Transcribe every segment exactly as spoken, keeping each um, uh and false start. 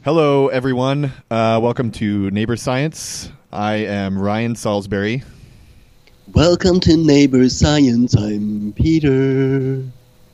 Hello, everyone. Uh, welcome to Neighbor Science. I am Ryan Salisbury. Welcome to Neighbor Science. I'm Peter.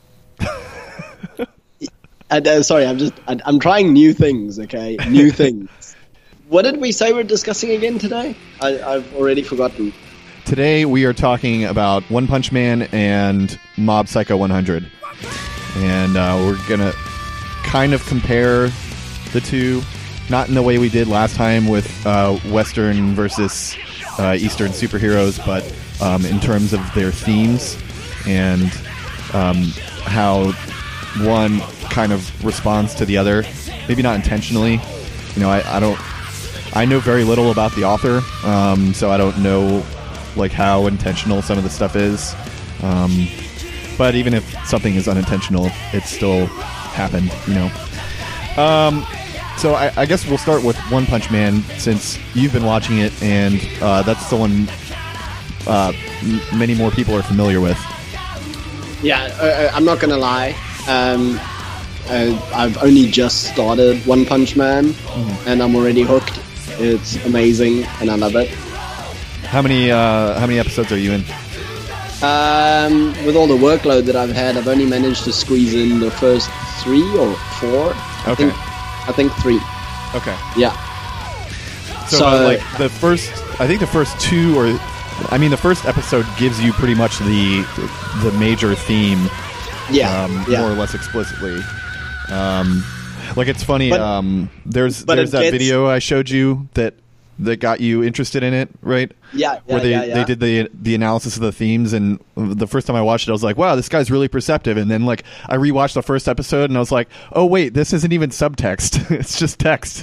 and, uh, sorry, I'm just I, I'm trying new things. Okay, new things. What did we say we're discussing again today? I, I've already forgotten. Today we are talking about One Punch Man and Mob Psycho one hundred, and uh, we're gonna kind of compare the two, not in the way we did last time with uh, Western versus uh, Eastern superheroes, but um, in terms of their themes and um, how one kind of responds to the other. Maybe not intentionally. You know, I, I don't. I know very little about the author, um, so I don't know like how intentional some of the stuff is. Um, but even if something is unintentional, it still happened. You know. Um, so I, I guess we'll start with One Punch Man, since you've been watching it, and uh, that's the one uh, m- many more people are familiar with. Yeah, uh, I'm not gonna lie. Um, uh, I've only just started One Punch Man, mm-hmm. and I'm already hooked. It's amazing, and I love it. How many uh, how many episodes are you in? Um, with all the workload that I've had, I've only managed to squeeze in the first three or four. I Okay. think, I think three. Okay. Yeah. So, So- uh, like the first, I think the first two, or I mean, the first episode gives you pretty much the the major theme, Yeah. um, yeah. more or less explicitly. Um, like it's funny. But- um, there's but there's it that gets- video I showed you that that got you interested in it, right? Yeah, yeah, Where they, yeah, yeah. they did the the analysis of the themes, and the first time I watched it, I was like, "Wow, this guy's really perceptive." And then, like, I rewatched the first episode, and I was like, "Oh wait, this isn't even subtext; it's just text."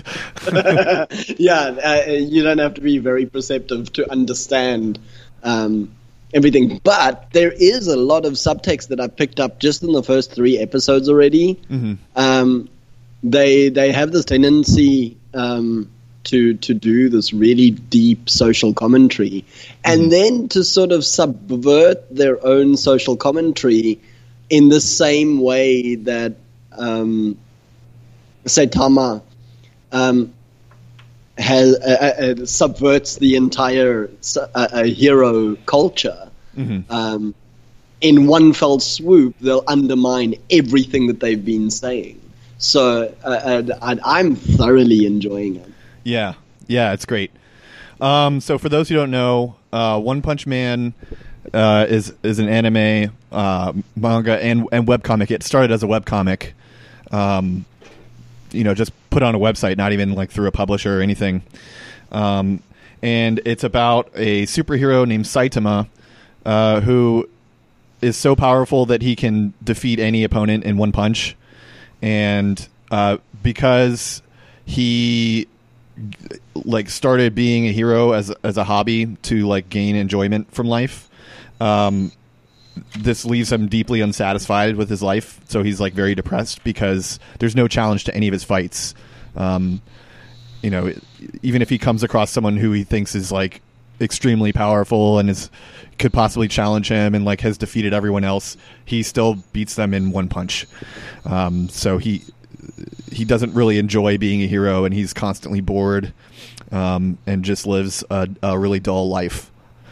yeah, uh, you don't have to be very perceptive to understand um, everything. But there is a lot of subtext that I picked up just in the first three episodes already. Mm-hmm. Um, they they have this tendency um, to to do this really deep social commentary, and Mm-hmm. then to sort of subvert their own social commentary in the same way that um, Saitama um, has uh, uh, subverts the entire uh, uh, hero culture. Mm-hmm. Um, in one fell swoop, they'll undermine everything that they've been saying. So uh, uh, I'm thoroughly enjoying it. Yeah, yeah, it's great. Um, so for those who don't know, uh, One Punch Man uh, is is an anime, uh, manga, and and webcomic. It started as a webcomic, um, you know, just put on a website, not even like through a publisher or anything. Um, and it's about a superhero named Saitama, uh, who is so powerful that he can defeat any opponent in one punch. And uh, because he like started being a hero as as a hobby to like gain enjoyment from life, um, this leaves him deeply unsatisfied with his life. So he's like very depressed because there's no challenge to any of his fights. Um, you know, even if he comes across someone who he thinks is like extremely powerful and is could possibly challenge him and like has defeated everyone else, he still beats them in one punch. Um, so he he doesn't really enjoy being a hero, and he's constantly bored, um, and just lives a, a really dull life.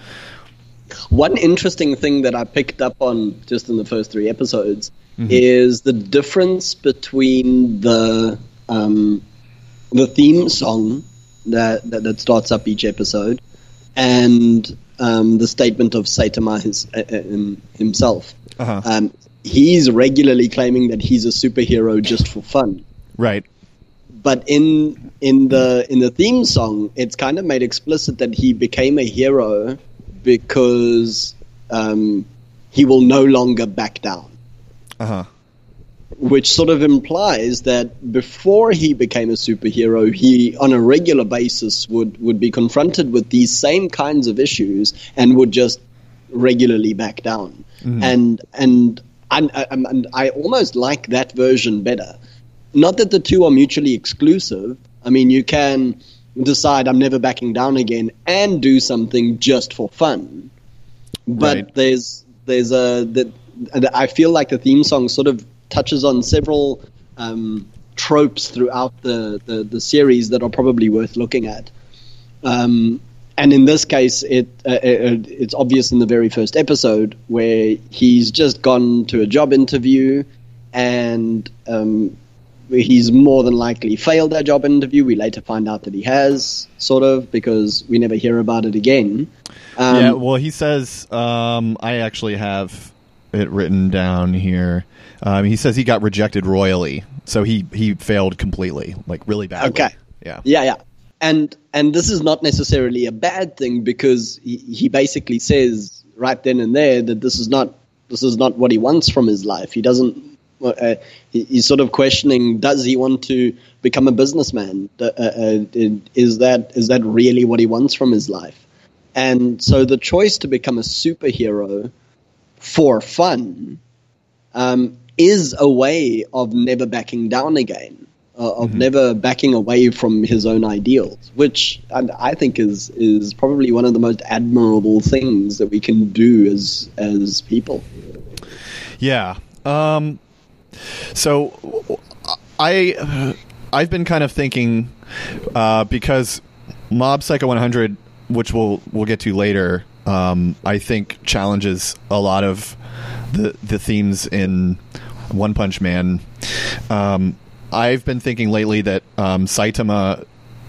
One interesting thing that I picked up on just in the first three episodes Mm-hmm. is the difference between the um, the theme song that, that that starts up each episode and um, the statement of Saitama his, uh, uh, himself. Uh-huh. Um, he's regularly claiming that he's a superhero just for fun. Right. But in in the in the theme song, it's kind of made explicit that he became a hero because um, he will no longer back down. Uh-huh. Which sort of implies that before he became a superhero, he, on a regular basis, would, would be confronted with these same kinds of issues and would just regularly back down. Mm-hmm. And and, and and I almost like that version better. Not that the two are mutually exclusive. I mean, you can decide I'm never backing down again and do something just for fun. But Right. there's there's a that I feel like the theme song sort of touches on several um, tropes throughout the, the, the series that are probably worth looking at. Um, and in this case, it, uh, it it's obvious in the very first episode where he's just gone to a job interview and um, he's more than likely failed that job interview. We later find out that he has, sort of, because we never hear about it again. Um, yeah, well, he says, um, I actually have it written down here. Um, he says he got rejected royally, so he, he failed completely, like really badly. Okay. Yeah. Yeah, yeah. And and this is not necessarily a bad thing, because he, he basically says right then and there that this is not this is not what he wants from his life. He doesn't. Uh, he, he's sort of questioning: does he want to become a businessman? Uh, uh, is that is that really what he wants from his life? And so the choice to become a superhero for fun um, is a way of never backing down again. Uh, of mm-hmm. never backing away from his own ideals, which I, I think is is probably one of the most admirable things that we can do as as people. Yeah. Um, so I uh, I've been kind of thinking uh, because Mob Psycho one hundred, which we'll we'll get to later, um, I think challenges a lot of the the themes in One Punch Man. Um, I've been thinking lately that um, Saitama,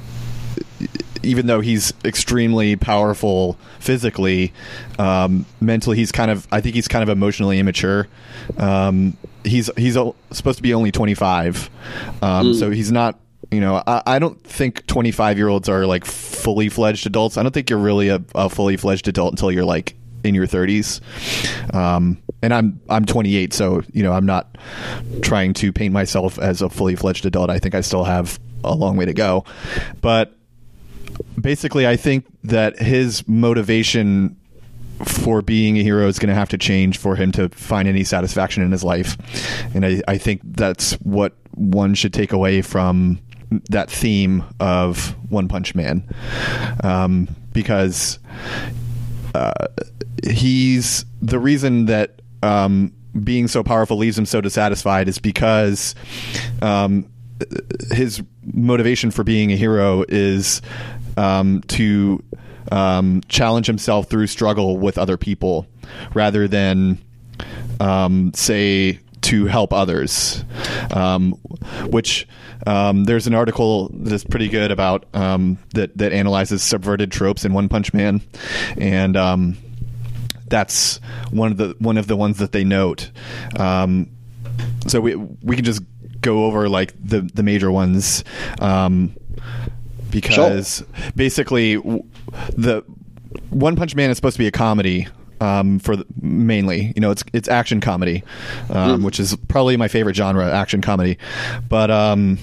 even though he's extremely powerful physically, um, mentally he's kind of, I think he's kind of emotionally immature. Um, he's he's o- supposed to be only twenty-five, um, mm. so he's not. You know, I, I don't think twenty-five-year-olds are like fully fledged adults. I don't think you're really a, a fully fledged adult until you're like in your thirties. Um, and I'm I'm twenty-eight, so you know I'm not trying to paint myself as a fully fledged adult. I think I still have a long way to go. But basically, I think that his motivation for being a hero is going to have to change for him to find any satisfaction in his life. And I, I think that's what one should take away from that theme of One Punch Man. Um, because uh, he's the reason that um, being so powerful leaves him so dissatisfied is because um, his motivation for being a hero is um, to um, challenge himself through struggle with other people rather than um, say to help others, um, which um, there's an article that's pretty good about um, that that analyzes subverted tropes in One Punch Man, and um, that's one of the one of the ones that they note. Um, so we we can just go over like the the major ones, um, because sure. basically the One Punch Man is supposed to be a comedy. Um, for the, mainly, you know, it's it's action comedy, um, mm. which is probably my favorite genre, action comedy. But um,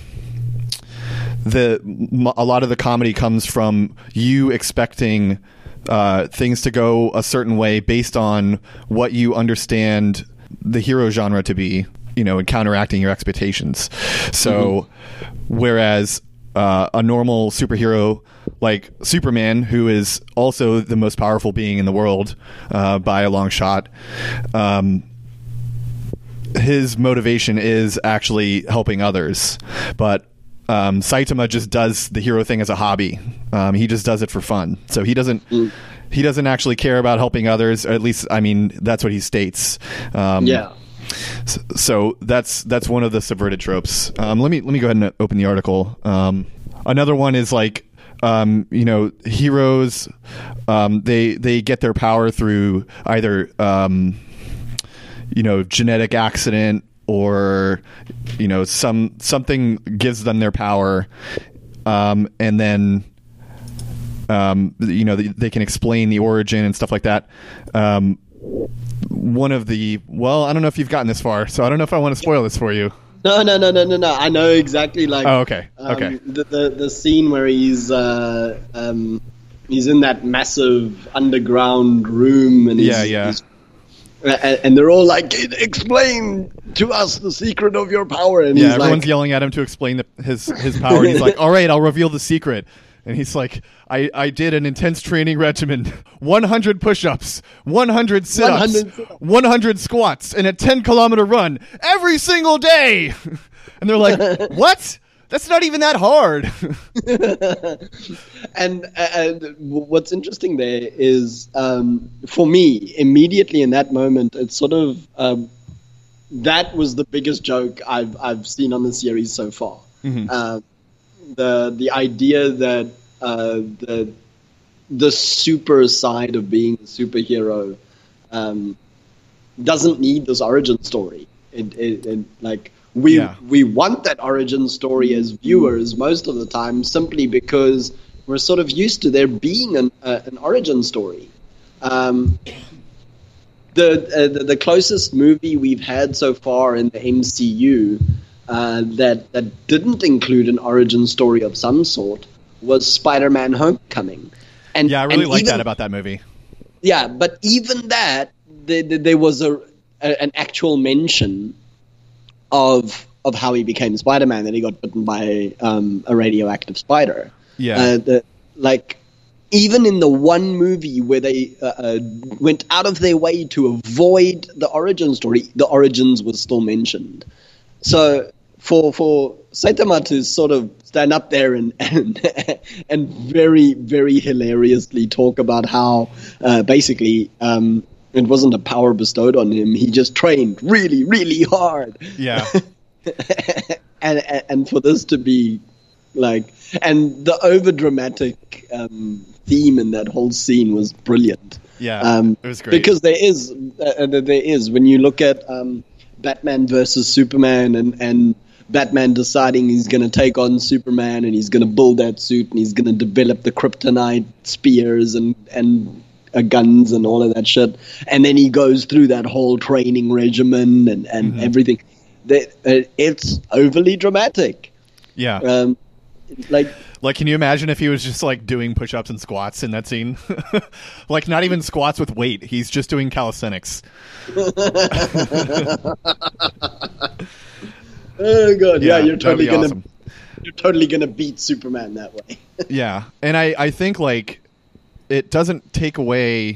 the a lot of the comedy comes from you expecting uh, things to go a certain way based on what you understand the hero genre to be, you know, and counteracting your expectations. So, mm-hmm. whereas uh, a normal superhero like Superman, who is also the most powerful being in the world uh, by a long shot, um, his motivation is actually helping others. But um, Saitama just does the hero thing as a hobby. Um, he just does it for fun. So he doesn't mm. he doesn't actually care about helping others. Or at least, I mean, that's what he states. Um, yeah. So, so that's that's one of the subverted tropes. Um, let me let me go ahead and open the article. Um, another one is like. Um, you know, heroes, um, they they get their power through either, um, you know, genetic accident or, you know, some something gives them their power, um, and then, um, you know, they, they can explain the origin and stuff like that. Um, one of the, well, I don't know if you've gotten this far, so I don't know if I want to spoil this for you. No, no, no, no, no, no. I know exactly. Like, oh, okay, um, okay. The, the the scene where he's uh, um, he's in that massive underground room, and he's, yeah, yeah, he's, and, and they're all like, "Explain to us the secret of your power." And yeah, he's everyone's like, yelling at him to explain the, his his power. And he's like, "All right, I'll reveal the secret." And he's like, I, I did an intense training regimen, one hundred push-ups, one hundred sit-ups, one hundred squats, and a ten kilometer run every single day. And they're like, what? That's not even that hard. and and what's interesting there is, um, for me, immediately in that moment, it's sort of um, that was the biggest joke I've I've seen on the series so far. Mm-hmm. Uh, the the idea that uh, the the super side of being a superhero um, doesn't need this origin story. It, it, it like. We yeah. we want that origin story as viewers most of the time, simply because we're sort of used to there being an uh, an origin story. Um, the, uh, the the closest movie we've had so far in the M C U uh, that that didn't include an origin story of some sort was Spider-Man: Homecoming. And yeah, I really like that about that movie. Yeah, but even that, the, the, there was a, a an actual mention of of how he became Spider-Man, that he got bitten by um, a radioactive spider. Yeah. Uh, the, like, even in the one movie where they uh, uh, went out of their way to avoid the origin story, the origins was still mentioned. So for for Saitama to sort of stand up there and and, and very, very hilariously talk about how uh, basically... Um, it wasn't a power bestowed on him. He just trained really, really hard. Yeah. and, and and for this to be like, and the over dramatic um, theme in that whole scene was brilliant. Yeah, um, it was great because there is uh, there is when you look at um, Batman versus Superman and and Batman deciding he's going to take on Superman and he's going to build that suit and he's going to develop the kryptonite spears and and. Uh, guns and all of that shit, and then he goes through that whole training regimen and, and mm-hmm. everything. That uh, it's overly dramatic. Yeah. Um, like, like, can you imagine if he was just like doing push-ups and squats in that scene? Like, not even squats with weight. He's just doing calisthenics. Oh god, yeah, yeah you're totally gonna awesome. You're totally gonna beat Superman that way. Yeah, and I I think like. It doesn't take away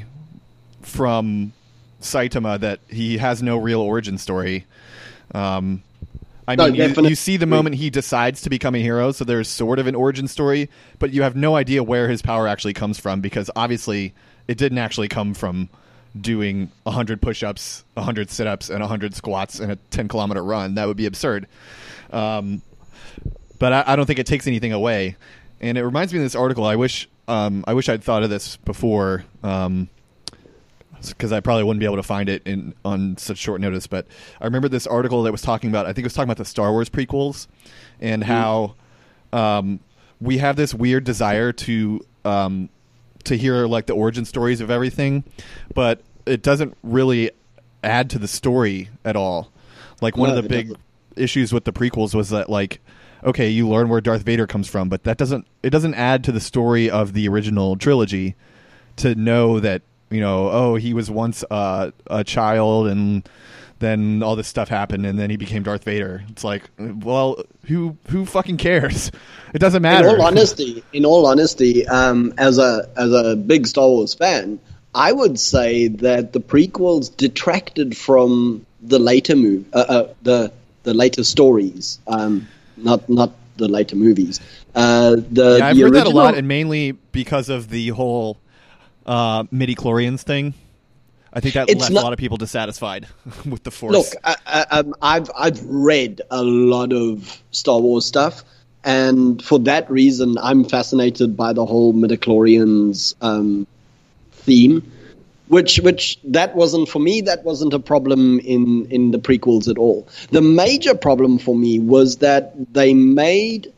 from Saitama that he has no real origin story. Um, I no, mean, you, you see the moment he decides to become a hero, so there's sort of an origin story, but you have no idea where his power actually comes from, because obviously it didn't actually come from doing one hundred push-ups, one hundred sit-ups, and one hundred squats and a ten-kilometer run. That would be absurd. Um, but I, I don't think it takes anything away. And it reminds me of this article. I wish... Um, I wish I'd thought of this before, um, because I probably wouldn't be able to find it in on such short notice. But I remember this article that was talking about, I think it was talking about the Star Wars prequels and mm-hmm. how um, we have this weird desire to um, to hear like the origin stories of everything, but it doesn't really add to the story at all. Like one no, of the big doesn't. issues with the prequels was that like. Okay, you learn where Darth Vader comes from, but that doesn't it doesn't add to the story of the original trilogy to know that, you know, oh, he was once uh, a child and then all this stuff happened and then he became Darth Vader. It's like, well, who who fucking cares? It doesn't matter. In all honesty, in all honesty, um, as a as a big Star Wars fan, I would say that the prequels detracted from the later move, uh, uh, the the later stories. Um, Not not the later movies. Uh, the, yeah, I've the heard original... that a lot, and mainly because of the whole uh, midi-chlorians thing. I think that it's left not... a lot of people dissatisfied with the Force. Look, I, I, um, I've I've read a lot of Star Wars stuff, and for that reason, I'm fascinated by the whole midi-chlorians um, theme. Which, which that wasn't for me. That wasn't a problem in, in the prequels at all. The major problem for me was that they made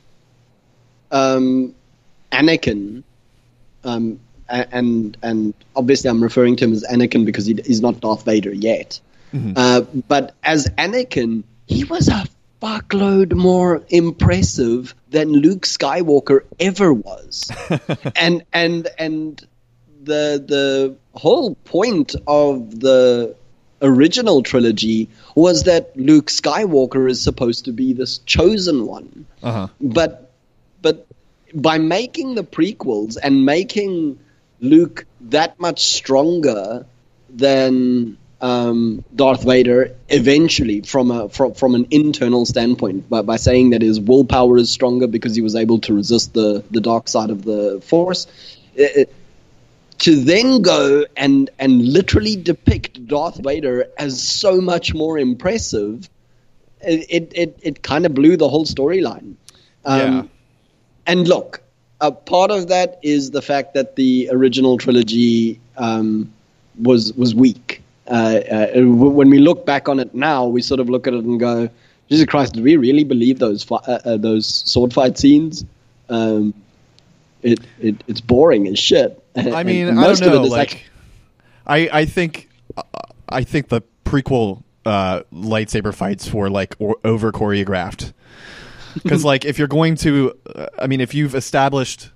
um, Anakin, um, and and obviously I'm referring to him as Anakin because he, he's not Darth Vader yet. Mm-hmm. Uh, but as Anakin, he was a fuckload more impressive than Luke Skywalker ever was, and and and. The the whole point of the original trilogy was that Luke Skywalker is supposed to be this chosen one. Uh-huh. But but by making the prequels and making Luke that much stronger than um, Darth Vader eventually from a from, from an internal standpoint by, by saying that his willpower is stronger because he was able to resist the, the dark side of the Force. It, to then go and and literally depict Darth Vader as so much more impressive, it it, it, it kind of blew the whole storyline. Um, yeah. And look, a part of that is the fact that the original trilogy um, was was weak. Uh, uh, when we look back on it now, we sort of look at it and go, Jesus Christ, did we really believe those fi- uh, uh, those sword fight scenes? Um, it, it it's boring as shit. I mean, and I don't know. Like, actually- I I think uh, I think the prequel uh, lightsaber fights were like or, over choreographed. Because like if you're going to, uh, I mean, if you've established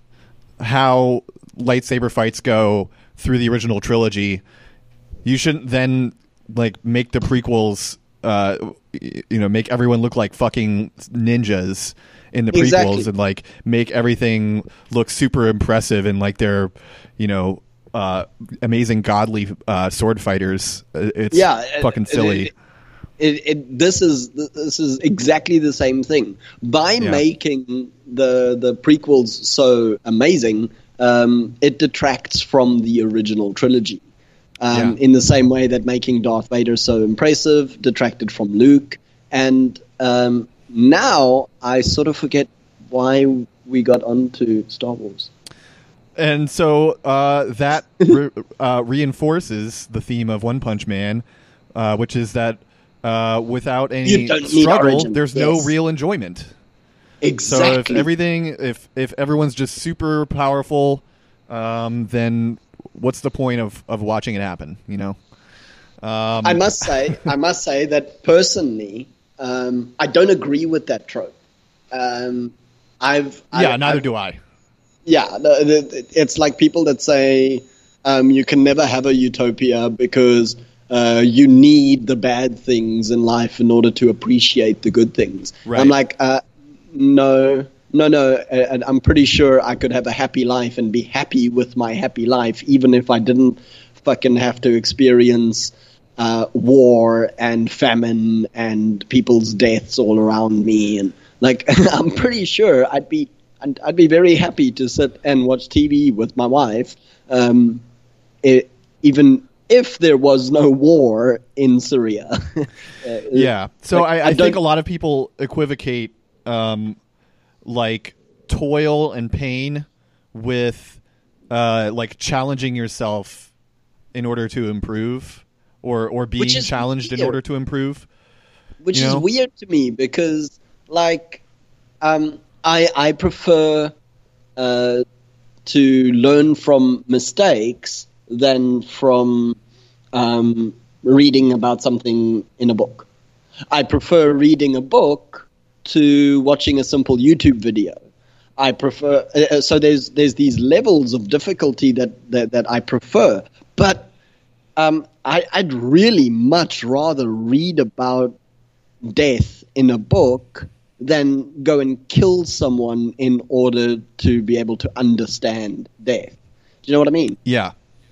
how lightsaber fights go through the original trilogy, you shouldn't then like make the prequels, uh, you know, make everyone look like fucking ninjas in the prequels exactly. and like make everything look super impressive and like they're, you know, uh, amazing godly uh, sword fighters. It's yeah, fucking silly. It, it, it, this is this is exactly the same thing. By yeah. making the the prequels so amazing, um, it detracts from the original trilogy. Um, yeah. In the same way that making Darth Vader so impressive detracted from Luke. And um, now I sort of forget why we got onto Star Wars. And so uh, that re- uh, reinforces the theme of One Punch Man, uh, which is that uh, without any struggle, there's yes. no real enjoyment. Exactly. So if everything, if, if everyone's just super powerful, um, then what's the point of, of watching it happen, you know? Um, I must say, I must say that personally, um, I don't agree with that trope. Um, I've yeah, I've, neither I've, do I. Yeah, the, the, it's like people that say um, you can never have a utopia because uh, you need the bad things in life in order to appreciate the good things. Right. I'm like, uh, no. No, no, and I'm pretty sure I could have a happy life and be happy with my happy life, even if I didn't fucking have to experience uh, war and famine and people's deaths all around me. And like, I'm pretty sure I'd be, I'd, I'd be very happy to sit and watch T V with my wife, um, it, even if there was no war in Syria. uh, yeah. So like, I, I, I think a lot of people equivocate. Um, like toil and pain with uh, like challenging yourself in order to improve or, or being challenged weird. in order to improve. Which you is know? weird to me because like um, I, I prefer uh, to learn from mistakes than from um, reading about something in a book. I prefer reading a book to watching a simple YouTube video. I prefer uh, so there's there's these levels of difficulty that that, that I prefer, but um, I, I'd really much rather read about death in a book than go and kill someone in order to be able to understand death. Do you know what I mean? Yeah,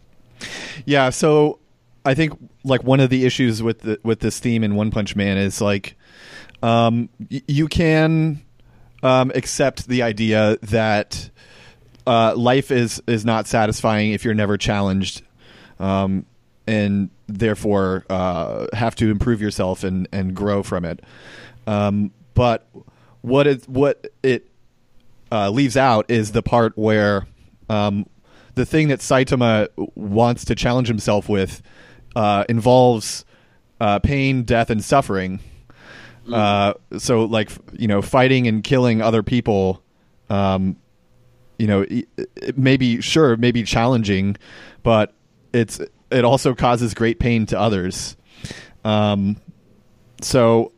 yeah. So I think like one of the issues with the, with this theme in One Punch Man is like. Um, y- you can um, accept the idea that uh, life is, is not satisfying if you're never challenged, um, and therefore uh, have to improve yourself and, and grow from it. Um, but what it what it uh, leaves out is the part where um, the thing that Saitama wants to challenge himself with uh, involves uh, pain, death, and suffering. Uh, so like, you know, fighting and killing other people, um, you know, it, it may be, sure, it may be challenging, but it's, it also causes great pain to others. Um, so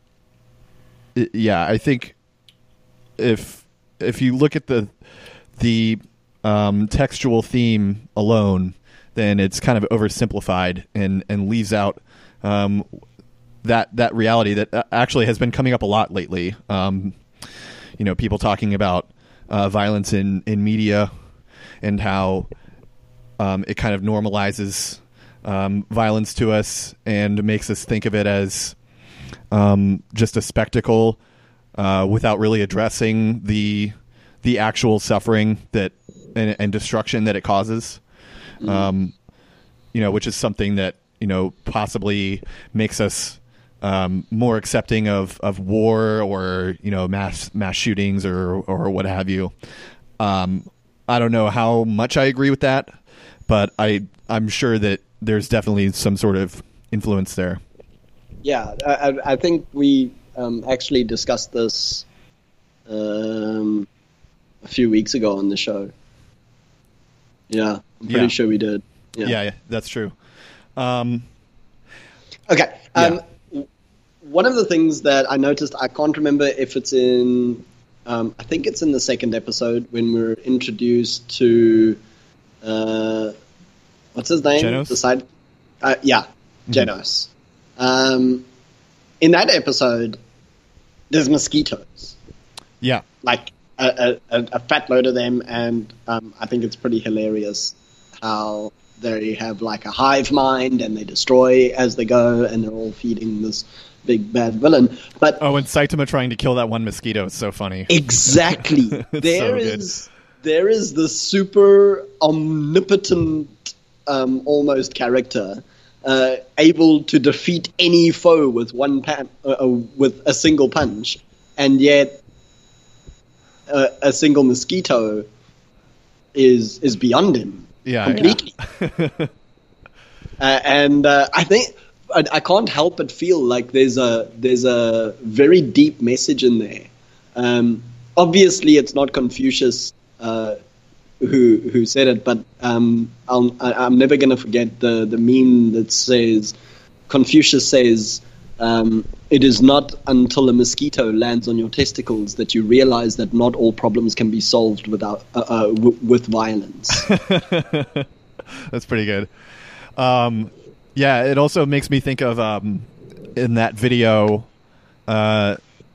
it, yeah, I think if, if you look at the, the, um, textual theme alone, then it's kind of oversimplified and, and leaves out, um, that that reality that actually has been coming up a lot lately. Um, you know, people talking about uh, violence in, in media and how um, it kind of normalizes um, violence to us and makes us think of it as um, just a spectacle uh, without really addressing the the actual suffering that and, and destruction that it causes. Mm-hmm. Um, you know, which is something that, you know, possibly makes us um, more accepting of, of war or, you know, mass mass shootings or or what have you. Um, I don't know how much I agree with that, but I I'm sure that there's definitely some sort of influence there. Yeah, I, I think we um, actually discussed this um, a few weeks ago on the show. Yeah, I'm pretty yeah. sure we did. Yeah, yeah, yeah that's true. Um, okay. Um, yeah. One of the things that I noticed, I can't remember if it's in, um, I think it's in the second episode when we're introduced to, uh, what's his name? Genos? The side, uh, yeah, mm-hmm. Genos. Um, in that episode, there's mosquitoes. Yeah. Like a, a, a fat load of them, and um, I think it's pretty hilarious how they have like a hive mind and they destroy as they go, and they're all feeding this big bad villain. But oh, and Saitama trying to kill that one mosquito is so funny. Exactly. there so is there is the super omnipotent, um, almost character. Uh, able to defeat any foe with one pan, uh, uh, with a single punch, and yet uh, a single mosquito is is beyond him yeah, completely. Yeah. uh, and uh, I think I, I can't help but feel like there's a there's a very deep message in there. Um, obviously, it's not Confucius Uh, who who said it, but um, I'll, I'm never going to forget the, the meme that says, Confucius says, um, it is not until a mosquito lands on your testicles that you realize that not all problems can be solved without uh, uh, w- with violence. That's pretty good. Um, yeah, it also makes me think of um, in that video, uh,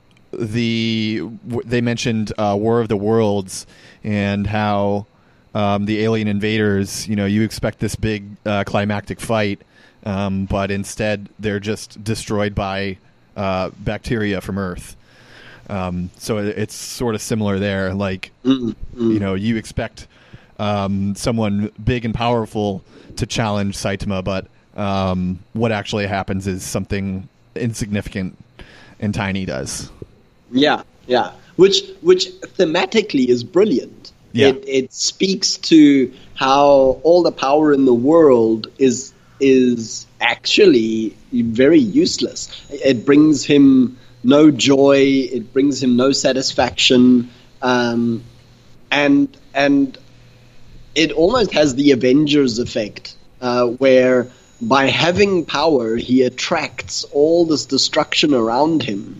the w- they mentioned uh, War of the Worlds and how Um, the alien invaders, you know, you expect this big uh, climactic fight, um, but instead they're just destroyed by uh, bacteria from Earth. Um, so it, it's sort of similar there. Like, mm, mm. you know, you expect um, someone big and powerful to challenge Saitama, but um, what actually happens is something insignificant and tiny does. Yeah, yeah. Which, which thematically is brilliant. Yeah. It, it speaks to how all the power in the world is is actually very useless. It brings him no joy. It brings him no satisfaction, um, and and it almost has the Avengers effect, uh, where by having power, he attracts all this destruction around him.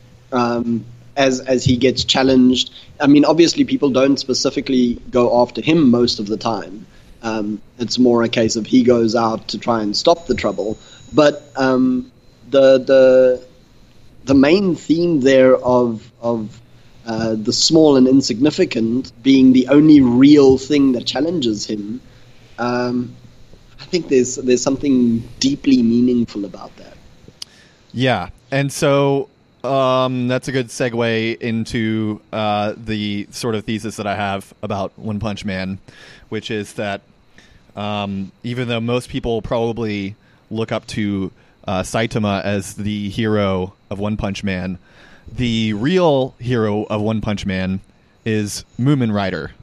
Um, As as he gets challenged. I mean, obviously, people don't specifically go after him most of the time. Um, it's more a case of he goes out to try and stop the trouble. But um, the the the main theme there of of uh, the small and insignificant being the only real thing that challenges him. Um, I think there's there's something deeply meaningful about that. Yeah, and so. Um, that's a good segue into uh, the sort of thesis that I have about One Punch Man, which is that um, even though most people probably look up to uh, Saitama as the hero of One Punch Man, the real hero of One Punch Man is Moomin Rider.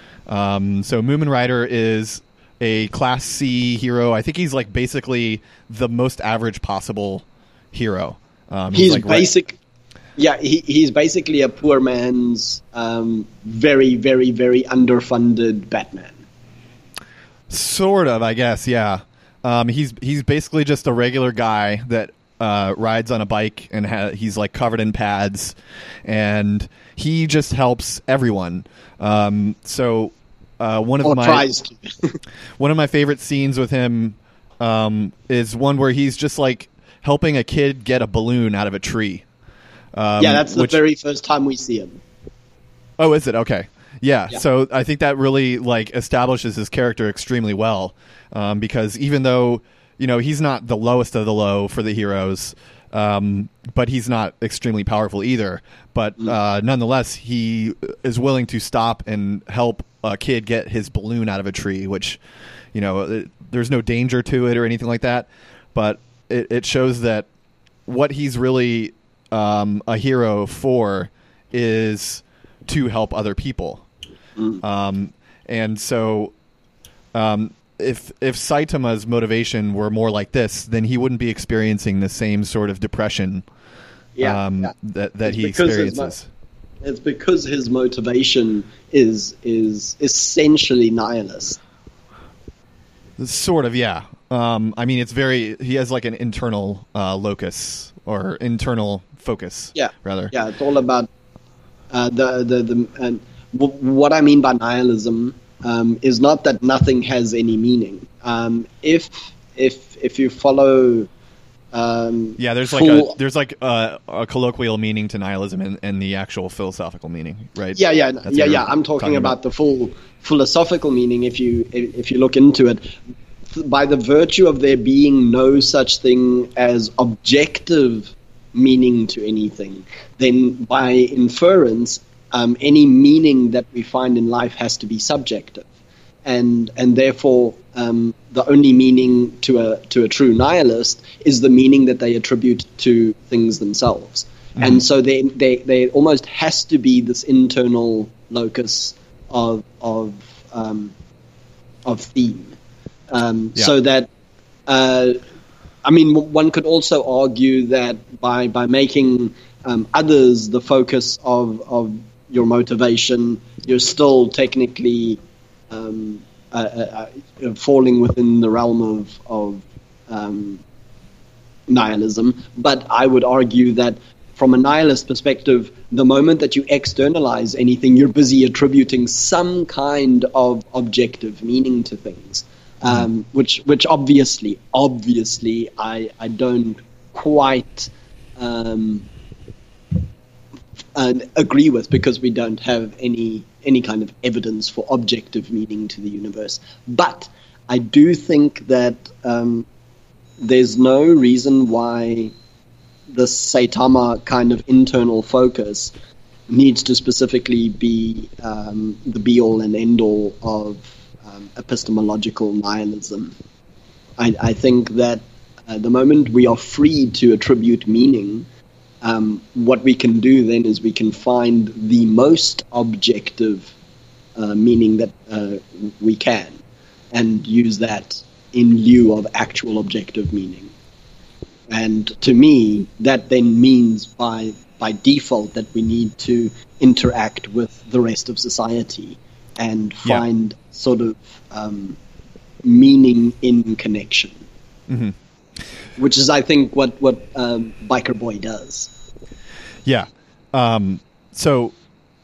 Um, so Moomin Rider is a Class C hero. I think he's like basically the most average possible hero. Um, he's, he's like basic, right. yeah. He he's basically a poor man's, um, very, very, very underfunded Batman. Sort of, I guess. Yeah. Um, he's he's basically just a regular guy that uh, rides on a bike and ha- he's like covered in pads, and he just helps everyone. Um, so uh, one of or my tries to. one of my favorite scenes with him um, is one where he's just like helping a kid get a balloon out of a tree. Um, yeah, that's the which, very first time we see him. Oh, is it? Okay. Yeah, Yeah. so I think that really like establishes his character extremely well, um, because even though you know he's not the lowest of the low for the heroes, um, but he's not extremely powerful either. But uh, nonetheless, he is willing to stop and help a kid get his balloon out of a tree, which you know it, there's no danger to it or anything like that. But it, it shows that what he's really um, a hero for is to help other people. Um, and so, um, if if Saitama's motivation were more like this, then he wouldn't be experiencing the same sort of depression Yeah, um, yeah. that that It's he because his experiences. mo- It's because his motivation is is essentially nihilist. Sort of, yeah. Um, I mean, it's very. He has like an internal uh, locus or internal focus. Yeah, rather. Yeah, it's all about uh, the the the. And w- what I mean by nihilism um, is not that nothing has any meaning. Um, if if if you follow. Um, Yeah, there's full, like a there's like a, a colloquial meaning to nihilism and, and the actual philosophical meaning, right? Yeah, yeah, That's yeah, what yeah. you're I'm talking, talking about, about. the full philosophical meaning. If you if you look into it, by the virtue of there being no such thing as objective meaning to anything, then by inference, um, any meaning that we find in life has to be subjective, and and therefore um, the only meaning to a to a true nihilist is the meaning that they attribute to things themselves. Mm. And so they, they they almost has to be this internal locus of of um, of theme, um, Yeah. so that uh, I mean one could also argue that by by making um, others the focus of of your motivation, you're still technically um, uh, uh, uh, falling within the realm of of um, nihilism. But I would argue that from a nihilist perspective, the moment that you externalize anything, you're busy attributing some kind of objective meaning to things, um, which which obviously, obviously, I I don't quite um, uh, agree with, because we don't have any any kind of evidence for objective meaning to the universe. But I do think that um, there's no reason why the Saitama kind of internal focus needs to specifically be um, the be-all and end-all of um, epistemological nihilism. I, I think that uh, the moment we are free to attribute meaning, um, what we can do then is we can find the most objective uh, meaning that uh, we can, and use that in lieu of actual objective meaning. And to me, that then means by by default that we need to interact with the rest of society and find yeah. sort of um, meaning in connection, mm-hmm. which is, I think, what what um, Biker Boy does. Yeah. Um, so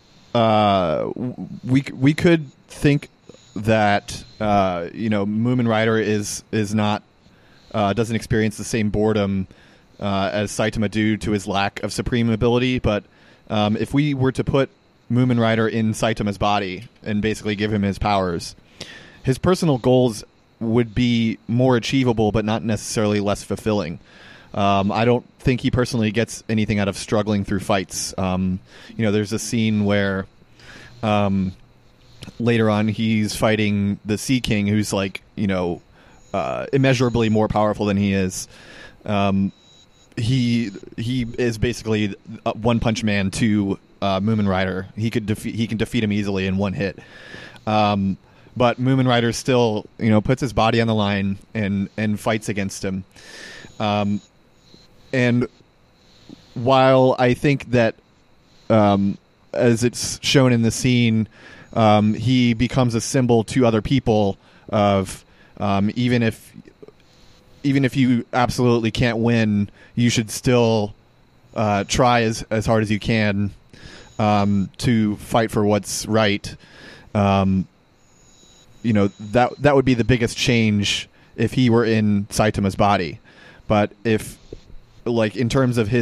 uh, we we could think that uh, you know Moomin Rider is is not. Uh, doesn't experience the same boredom uh, as Saitama due to his lack of supreme ability, but um, if we were to put Moomin Rider in Saitama's body and basically give him his powers, his personal goals would be more achievable, but not necessarily less fulfilling. Um, I don't think he personally gets anything out of struggling through fights. Um, you know, there's a scene where um, later on he's fighting the Sea King, who's like, you know, Uh, immeasurably more powerful than he is. Um, he he is basically a One Punch Man to uh, Moomin Rider. He could defeat he can defeat him easily in one hit. Um, but Moomin Rider still, you know, puts his body on the line and and fights against him. Um, and while I think that, um, as it's shown in the scene, um, he becomes a symbol to other people of. Um, even if, even if you absolutely can't win, you should still uh, try as as hard as you can um, to fight for what's right. Um, you know, that that would be the biggest change if he were in Saitama's body. But if, like, in terms of his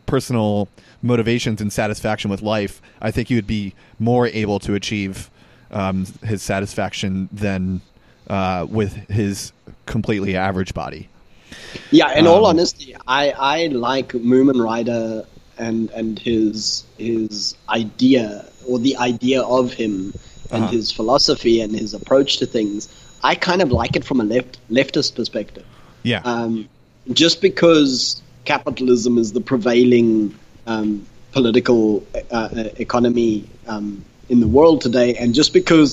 personal motivations and satisfaction with life, I think he would be more able to achieve um, his satisfaction than uh, with his completely average body. Yeah, in um, all honesty, I, I like Moomin Rider and and his his idea, or the idea of him, and uh-huh. his philosophy and his approach to things. I kind of like it from a left leftist perspective. Yeah. Um, just because capitalism is the prevailing um, political uh, economy um, in the world today, and just because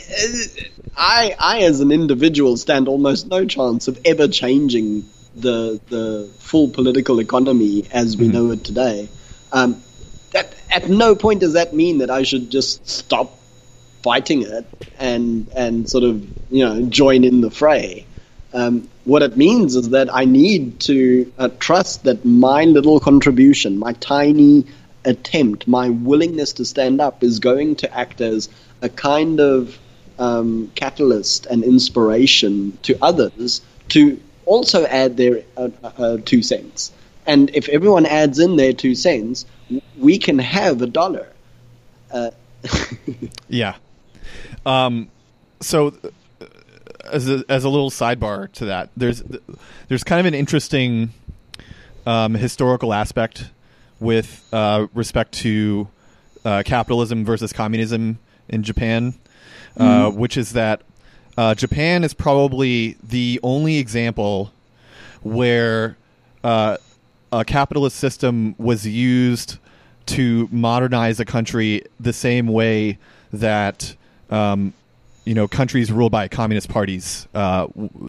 I, I as an individual stand almost no chance of ever changing the the full political economy as we mm-hmm. know it today, um, that at no point does that mean that I should just stop fighting it and and sort of you know join in the fray. Um, what it means is that I need to uh, trust that my little contribution, my tiny attempt, my willingness to stand up is going to act as a kind of um, catalyst and inspiration to others to also add their uh, uh, two cents. And if everyone adds in their two cents, we can have a dollar. Uh, yeah. Um, so... As a, as a little sidebar to that, there's there's kind of an interesting um, historical aspect with uh, respect to uh, capitalism versus communism in Japan, uh, mm. which is that uh, Japan is probably the only example where uh, a capitalist system was used to modernize a country the same way that um, you know, countries ruled by communist parties uh,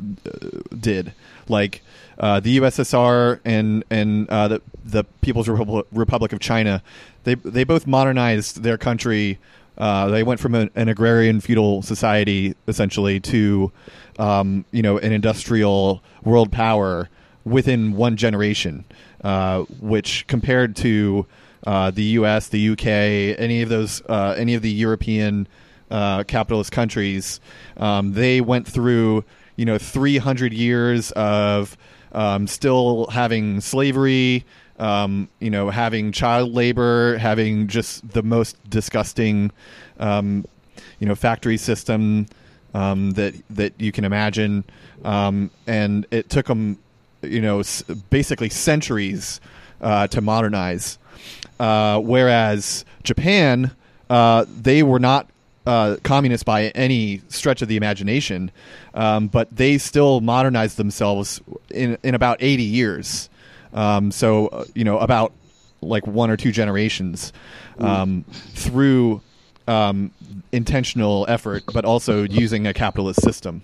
did, like uh, the U S S R and and uh, the the People's Repub- Republic of China. They they both modernized their country. Uh, they went from a, an agrarian feudal society essentially to um, you know an industrial world power within one generation, uh, which compared to uh, the U S, the U K, any of those uh, any of the European Uh, capitalist countries, um, they went through, you know, three hundred years of um, still having slavery, um, you know, having child labor, having just the most disgusting, um, you know, factory system um, that that you can imagine, um, and it took them, you know, s- basically centuries uh, to modernize. Uh, whereas Japan, uh, they were not Uh, communist by any stretch of the imagination, um, but they still modernized themselves in in about eighty years. Um, so uh, you know about like one or two generations um, through um, intentional effort, but also using a capitalist system.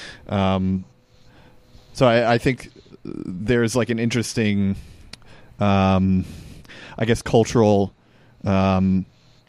Um, so I, I think there's like an interesting, um, I guess, cultural. Um,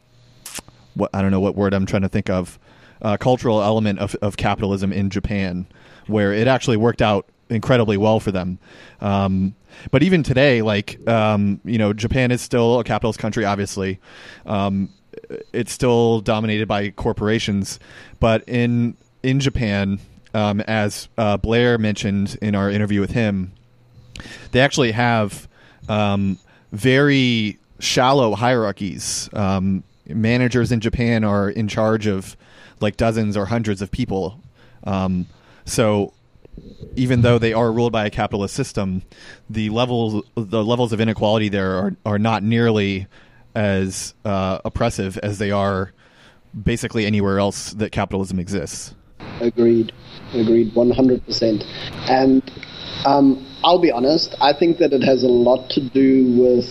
What I don't know what word I'm trying to think of, uh, cultural element of, of capitalism in Japan, where it actually worked out incredibly well for them. Um, but even today, like um, you know, Japan is still a capitalist country. Obviously, um, it's still dominated by corporations. But in in Japan, um, as uh, Blair mentioned in our interview with him, they actually have um, very shallow hierarchies. Um, Managers in Japan are in charge of like dozens or hundreds of people. Um, so even though they are ruled by a capitalist system, the levels the levels of inequality there are, are not nearly as uh, oppressive as they are basically anywhere else that capitalism exists. Agreed. Agreed. one hundred percent. And um, I'll be honest, I think that it has a lot to do with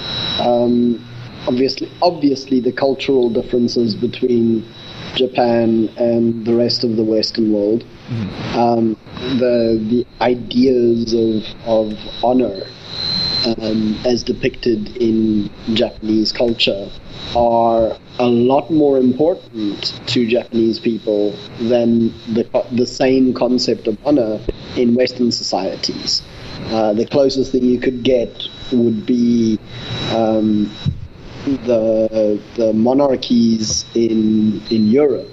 um, Obviously, obviously, the cultural differences between Japan and the rest of the Western world, mm-hmm. um, the the ideas of of honor, um, as depicted in Japanese culture, are a lot more important to Japanese people than the the same concept of honor in Western societies. Uh, the closest thing you could get would be Um, the the monarchies in in Europe,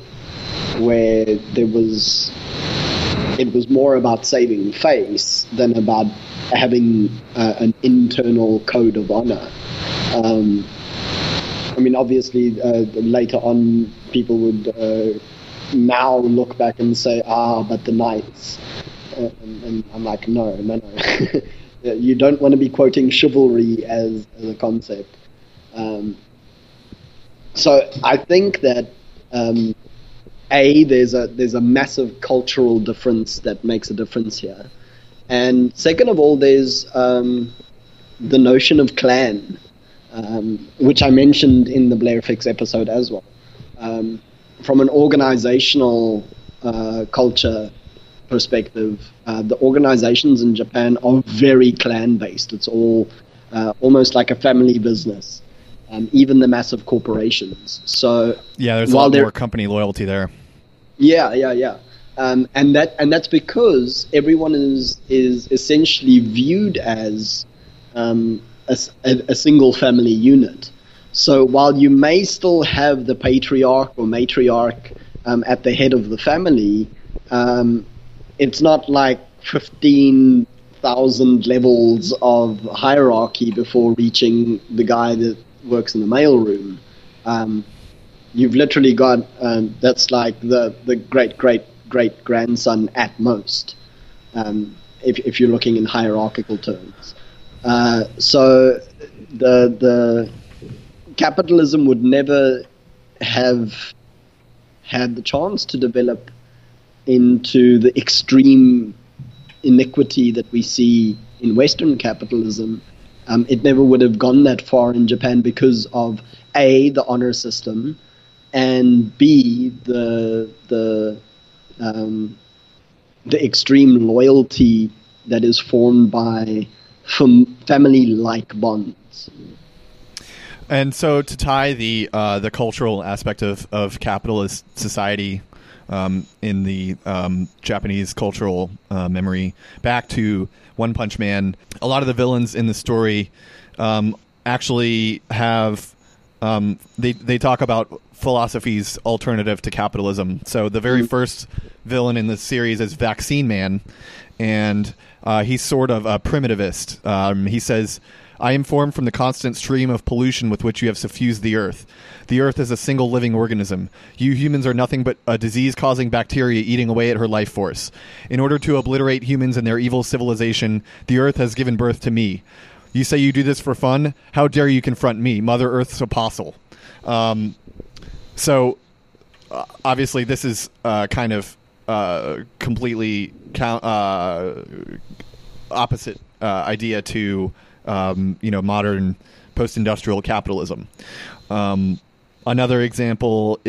where there was it was more about saving face than about having uh, an internal code of honor. Um, I mean, obviously, uh, later on, people would uh, now look back and say, ah, but the knights. Uh, and, and I'm like, no, no, no. You don't want to be quoting chivalry as, as a concept. Um, so I think that, um, A, there's a, there's a massive cultural difference that makes a difference here. And second of all, there's um, the notion of clan. Um, which I mentioned in the Blair Fix episode as well. Um, from an organizational uh, culture perspective, uh, the organizations in Japan are very clan-based. It's all uh, almost like a family business, um, even the massive corporations. So yeah, there's a lot more company loyalty there. Yeah, yeah, yeah. Um, and that and that's because everyone is is essentially viewed as um, A, a single family unit. So while you may still have the patriarch or matriarch um, at the head of the family, um, it's not like fifteen thousand levels of hierarchy before reaching the guy that works in the mailroom. Um, you've literally got, um, that's like the, the great, great, great grandson at most, um, if, if you're looking in hierarchical terms. Uh, so the the capitalism would never have had the chance to develop into the extreme iniquity that we see in Western capitalism. Um, it never would have gone that far in Japan because of A, the honor system, and B, the the um, the extreme loyalty that is formed by family-like bonds. And so to tie the uh, the cultural aspect of, of capitalist society um, in the um, Japanese cultural uh, memory back to One Punch Man, a lot of the villains in the story um, actually have um, they they talk about philosophies alternative to capitalism. So the very mm-hmm. first villain in the series is Vaccine Man, and uh, he's sort of a primitivist. Um, he says, I am formed from the constant stream of pollution with which you have suffused the earth. The earth is a single living organism. You humans are nothing but a disease-causing bacteria eating away at her life force. In order to obliterate humans and their evil civilization, the earth has given birth to me. You say you do this for fun? How dare you confront me, Mother Earth's apostle? Um, so, uh, obviously, this is uh, kind of uh, completely count, uh, opposite uh, idea to... Um, you know, modern post-industrial capitalism. Um, another example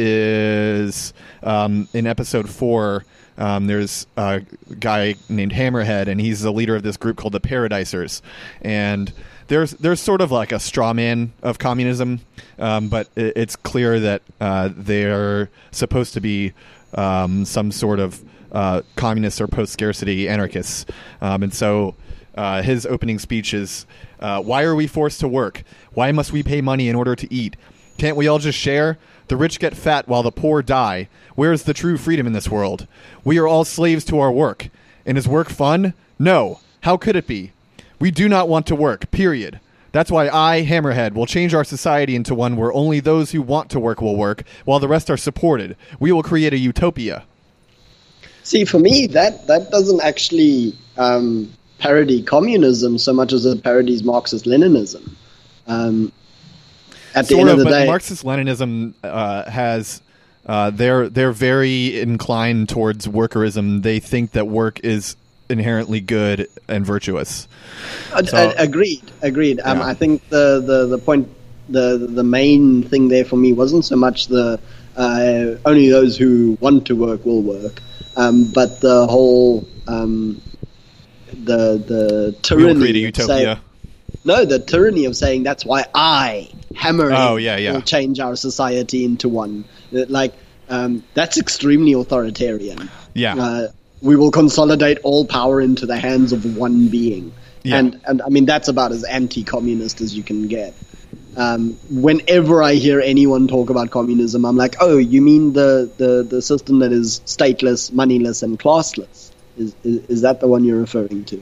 is um, in episode four, um, there's a guy named Hammerhead, and he's the leader of this group called the Paradisers. And there's there's sort of like a straw man of communism, um, but it, it's clear that uh, they're supposed to be um, some sort of uh, communists or post-scarcity anarchists. Um, and so uh, his opening speech is, Uh, why are we forced to work? Why must we pay money in order to eat? Can't we all just share? The rich get fat while the poor die. Where is the true freedom in this world? We are all slaves to our work. And is work fun? No. How could it be? We do not want to work, period. That's why I, Hammerhead, will change our society into one where only those who want to work will work, while the rest are supported. We will create a utopia. See, for me, that, that doesn't actually... Um parody communism so much as it parodies Marxist-Leninism. Um, at the sort end of, of the but day, Marxist-Leninism uh, has uh, they're they're very inclined towards workerism. They think that work is inherently good and virtuous. So, uh, agreed, agreed. Um, yeah. I think the, the, the point, the the main thing there for me wasn't so much the uh, only those who want to work will work, um, but the whole. Um, The the tyranny. We'll create a utopia. Say, no, the tyranny of saying that's why I, Hammerhead, oh, yeah, yeah. will change our society into one. Like um, that's extremely authoritarian. Yeah, uh, we will consolidate all power into the hands of one being, yeah. and and I mean that's about as anti-communist as you can get. Um, whenever I hear anyone talk about communism, I'm like, oh, you mean the the, the system that is stateless, moneyless, and classless? Is, is is that the one you're referring to?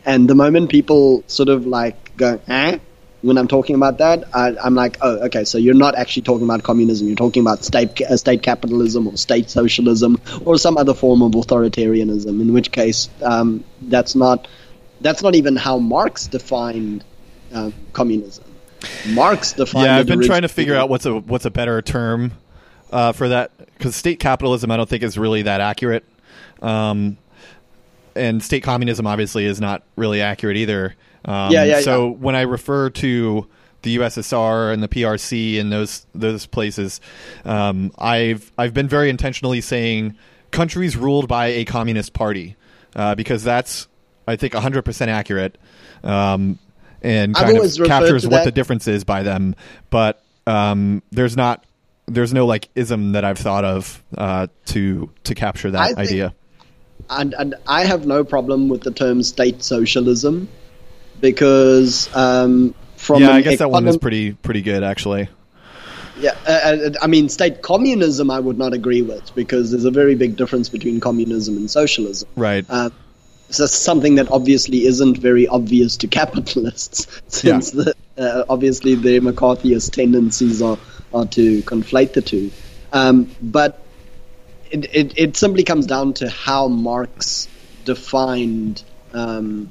And the moment people sort of like go, eh, when I'm talking about that, I, I'm like, oh, okay, so you're not actually talking about communism. You're talking about state uh, state capitalism or state socialism or some other form of authoritarianism. In which case, um, that's not that's not even how Marx defined uh, communism. Marx defined. Yeah, I've it been trying to originally- figure out what's a what's a better term uh, for that, because state capitalism I don't think is really that accurate, um, and state communism obviously is not really accurate either. Um, Yeah, yeah, so yeah. when I refer to the U S S R and the P R C and those those places, um, I've I've been very intentionally saying countries ruled by a communist party, uh, because that's, I think, one hundred percent accurate, um, and I've kind of always referred captures to what that- the difference is by them. But um, there's not there's no like ism that I've thought of uh, to to capture that I think- idea. And, and I have no problem with the term state socialism because um, from Yeah, an I guess that one is econom- pretty pretty good actually. Yeah, uh, uh, I mean, state communism I would not agree with because there's a very big difference between communism and socialism. Right. Uh, so something that obviously isn't very obvious to capitalists, since the, uh, obviously their McCarthyist tendencies are, are to conflate the two. Um, but it, it, it simply comes down to how Marx defined um,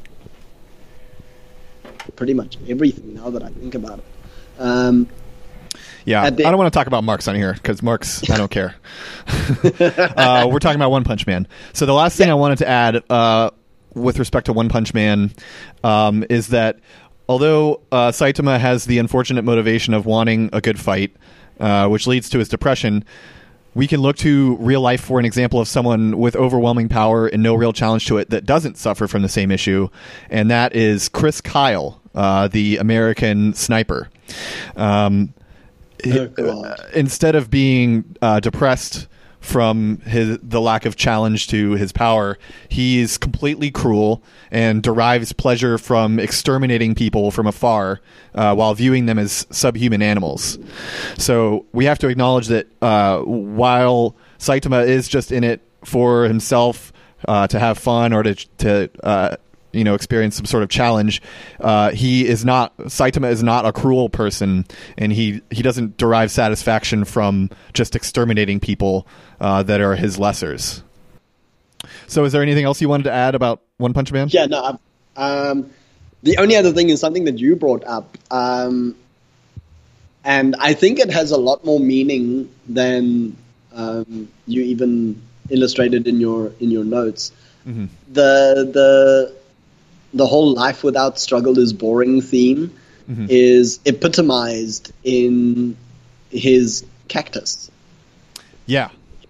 pretty much everything, now that I think about it. Um, Yeah, At the- I don't want to talk about Marx on here because Marx, I don't care. uh, we're talking about One Punch Man. So the last thing I wanted to add uh, with respect to One Punch Man um, is that although uh, Saitama has the unfortunate motivation of wanting a good fight, uh, which leads to his depression, we can look to real life for an example of someone with overwhelming power and no real challenge to it that doesn't suffer from the same issue, and that is Chris Kyle, uh, the American sniper. Um, Oh, God. instead of being uh, depressed from his the lack of challenge to his power, he's completely cruel and derives pleasure from exterminating people from afar uh, while viewing them as subhuman animals. So we have to acknowledge that uh, while Saitama is just in it for himself, uh, to have fun or to to uh, you know, experience some sort of challenge, uh, he is not, Saitama is not a cruel person, and he, he doesn't derive satisfaction from just exterminating people uh, that are his lessers. So is there anything else you wanted to add about One Punch Man? Yeah, no. Um, the only other thing is something that you brought up, um, and I think it has a lot more meaning than um, you even illustrated in your in your notes. Mm-hmm. The the the whole life without struggle is boring theme Mm-hmm. is epitomized in his cactus. Yeah.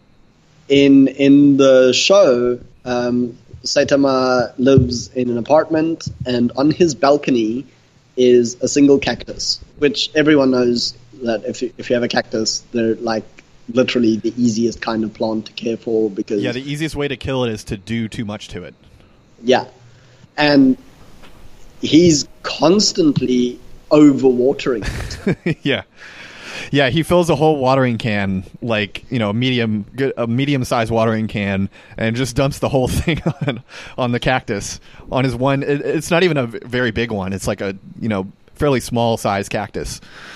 In in the show, um, Saitama lives in an apartment, and on his balcony is a single cactus, which everyone knows that if you, if you have a cactus, they're like literally the easiest kind of plant to care for because Yeah, the easiest way to kill it is to do too much to it. yeah, and he's constantly overwatering it. yeah. Yeah, he fills a whole watering can, like, you know, a medium, good, a medium-sized watering can, and just dumps the whole thing on, on the cactus. On his one, it, it's not even a very big one. It's like a, you know, fairly small-sized cactus.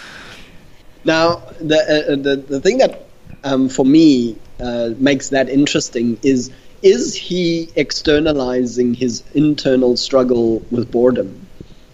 Now, the uh, the the thing that um, for me uh, makes that interesting is is he externalizing his internal struggle with boredom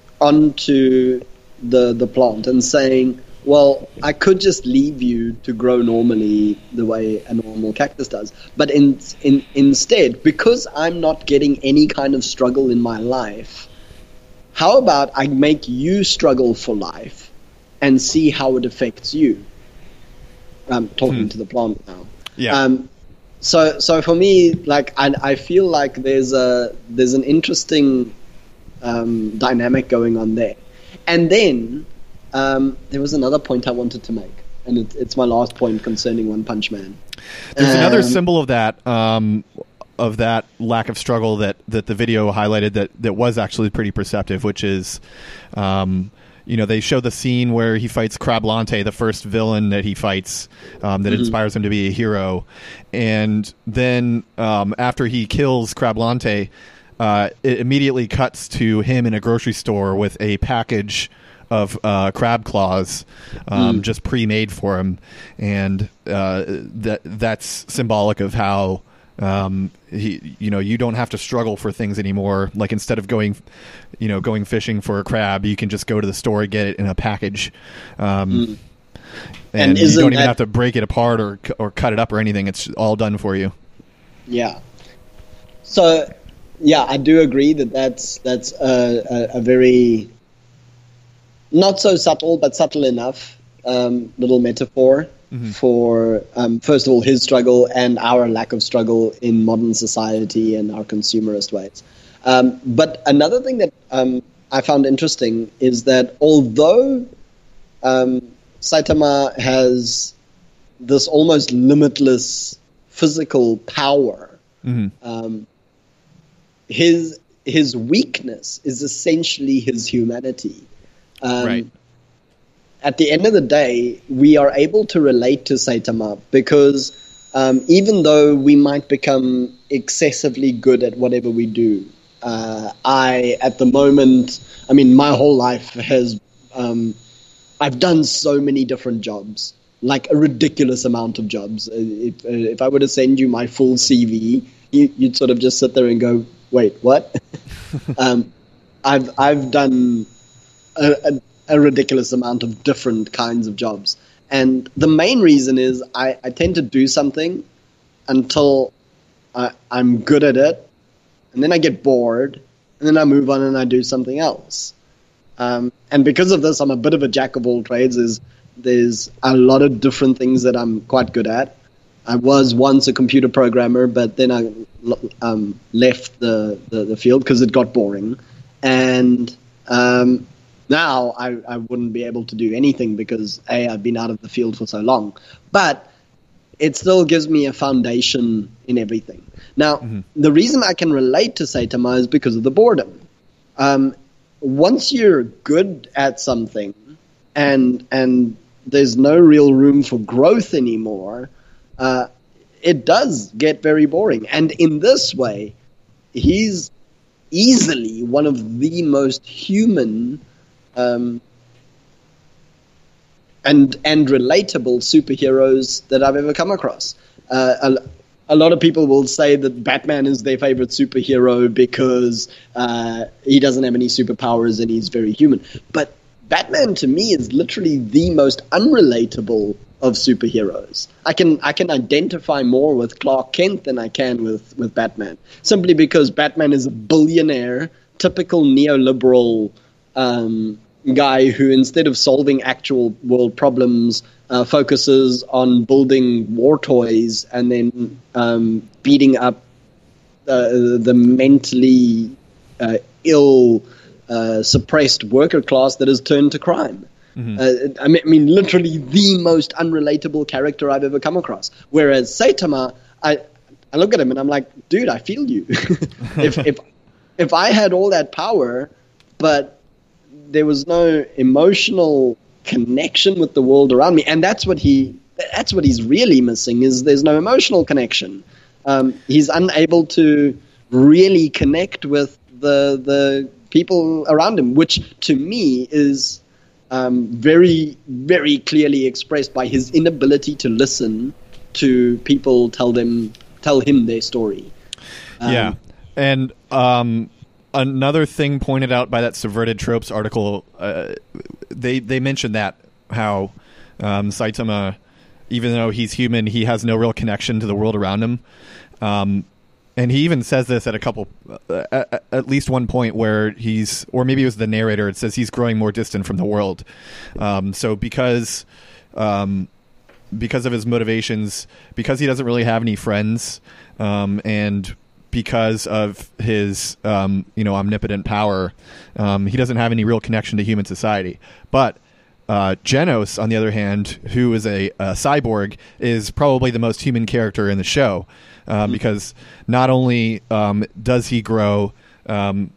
onto the the plant and saying, well, I could just leave you to grow normally the way a normal cactus does. But in, in, instead, because I'm not getting any kind of struggle in my life, how about I make you struggle for life and see how it affects you? I'm talking Hmm. to the plant now. Yeah. Um, so, so for me, like, I, I feel like there's a there's an interesting um, dynamic going on there. And then um, there was another point I wanted to make, and it, it's my last point concerning One Punch Man. There's another Um, symbol of that, um, of that lack of struggle that, that the video highlighted that, that was actually pretty perceptive, which is, um, you know, they show the scene where he fights Crablante, the first villain that he fights, um, that Mhm. inspires him to be a hero. And then um, after he kills Crablante, uh, it immediately cuts to him in a grocery store with a package of uh, crab claws um, mm. just pre-made for him, and uh, that that's symbolic of how um, he, you know, you don't have to struggle for things anymore. Like instead of going, you know, going fishing for a crab, you can just go to the store and get it in a package. Um, mm. And, and you don't even that, have to break it apart or or cut it up or anything. It's all done for you. Yeah. So, yeah, I do agree that that's that's a, a, a very not so subtle, but subtle enough um, little metaphor mm-hmm. for, um, first of all, his struggle and our lack of struggle in modern society and our consumerist ways. Um, but another thing that um, I found interesting is that although um, Saitama has this almost limitless physical power, mm-hmm. um, his his weakness is essentially his humanity. Um, right. At the end of the day, we are able to relate to Saitama because um, even though we might become excessively good at whatever we do, uh, I, at the moment, I mean, my whole life has, um, I've done so many different jobs, like a ridiculous amount of jobs. If, if I were to send you my full C V, you, you'd sort of just sit there and go, wait, what? um, I've I've done A, a, a ridiculous amount of different kinds of jobs. And the main reason is I, I tend to do something until I, I'm good at it, and then I get bored, and then I move on and I do something else. Um, and because of this, I'm a bit of a jack of all trades. There's, there's a lot of different things that I'm quite good at. I was once a computer programmer, but then I um, left the, the, the field because it got boring. And um, now I, I wouldn't be able to do anything because, A, I've been out of the field for so long. But it still gives me a foundation in everything. Now, mm-hmm. the reason I can relate to Saitama is because of the boredom. Um, once you're good at something and and there's no real room for growth anymore, uh, it does get very boring. And in this way, he's easily one of the most human um, and and relatable superheroes that I've ever come across. Uh, a, a lot of people will say that Batman is their favorite superhero because uh, he doesn't have any superpowers and he's very human. But Batman, to me, is literally the most unrelatable of superheroes. I can I can identify more with Clark Kent than I can with, with Batman, simply because Batman is a billionaire, typical neoliberal um, guy who, instead of solving actual world problems, uh, focuses on building war toys and then um, beating up uh, the mentally uh, ill, uh, suppressed worker class that has turned to crime. Mm-hmm. Uh, I, mean, I mean, literally the most unrelatable character I've ever come across. Whereas Saitama, I, I look at him and I'm like, dude, I feel you. if if if I had all that power, but there was no emotional connection with the world around me, and that's what he that's what he's really missing, is there's no emotional connection. Um, he's unable to really connect with the the people around him, which to me is um, very, very clearly expressed by his inability to listen to people tell them tell him their story. Um, yeah, and um, another thing pointed out by that Subverted Tropes article, uh, they they mentioned that how um, Saitama, even though he's human, he has no real connection to the world around him. Um, and he even says this at a couple, uh, at, at least one point where he's, or maybe it was the narrator, it says he's growing more distant from the world. Um, so because, um, because of his motivations, because he doesn't really have any friends, um, and because of his, um, you know, omnipotent power, um, he doesn't have any real connection to human society. But Uh, Genos, on the other hand, who is a, a cyborg, is probably the most human character in the show, um, mm-hmm. because not only um, does he grow, um,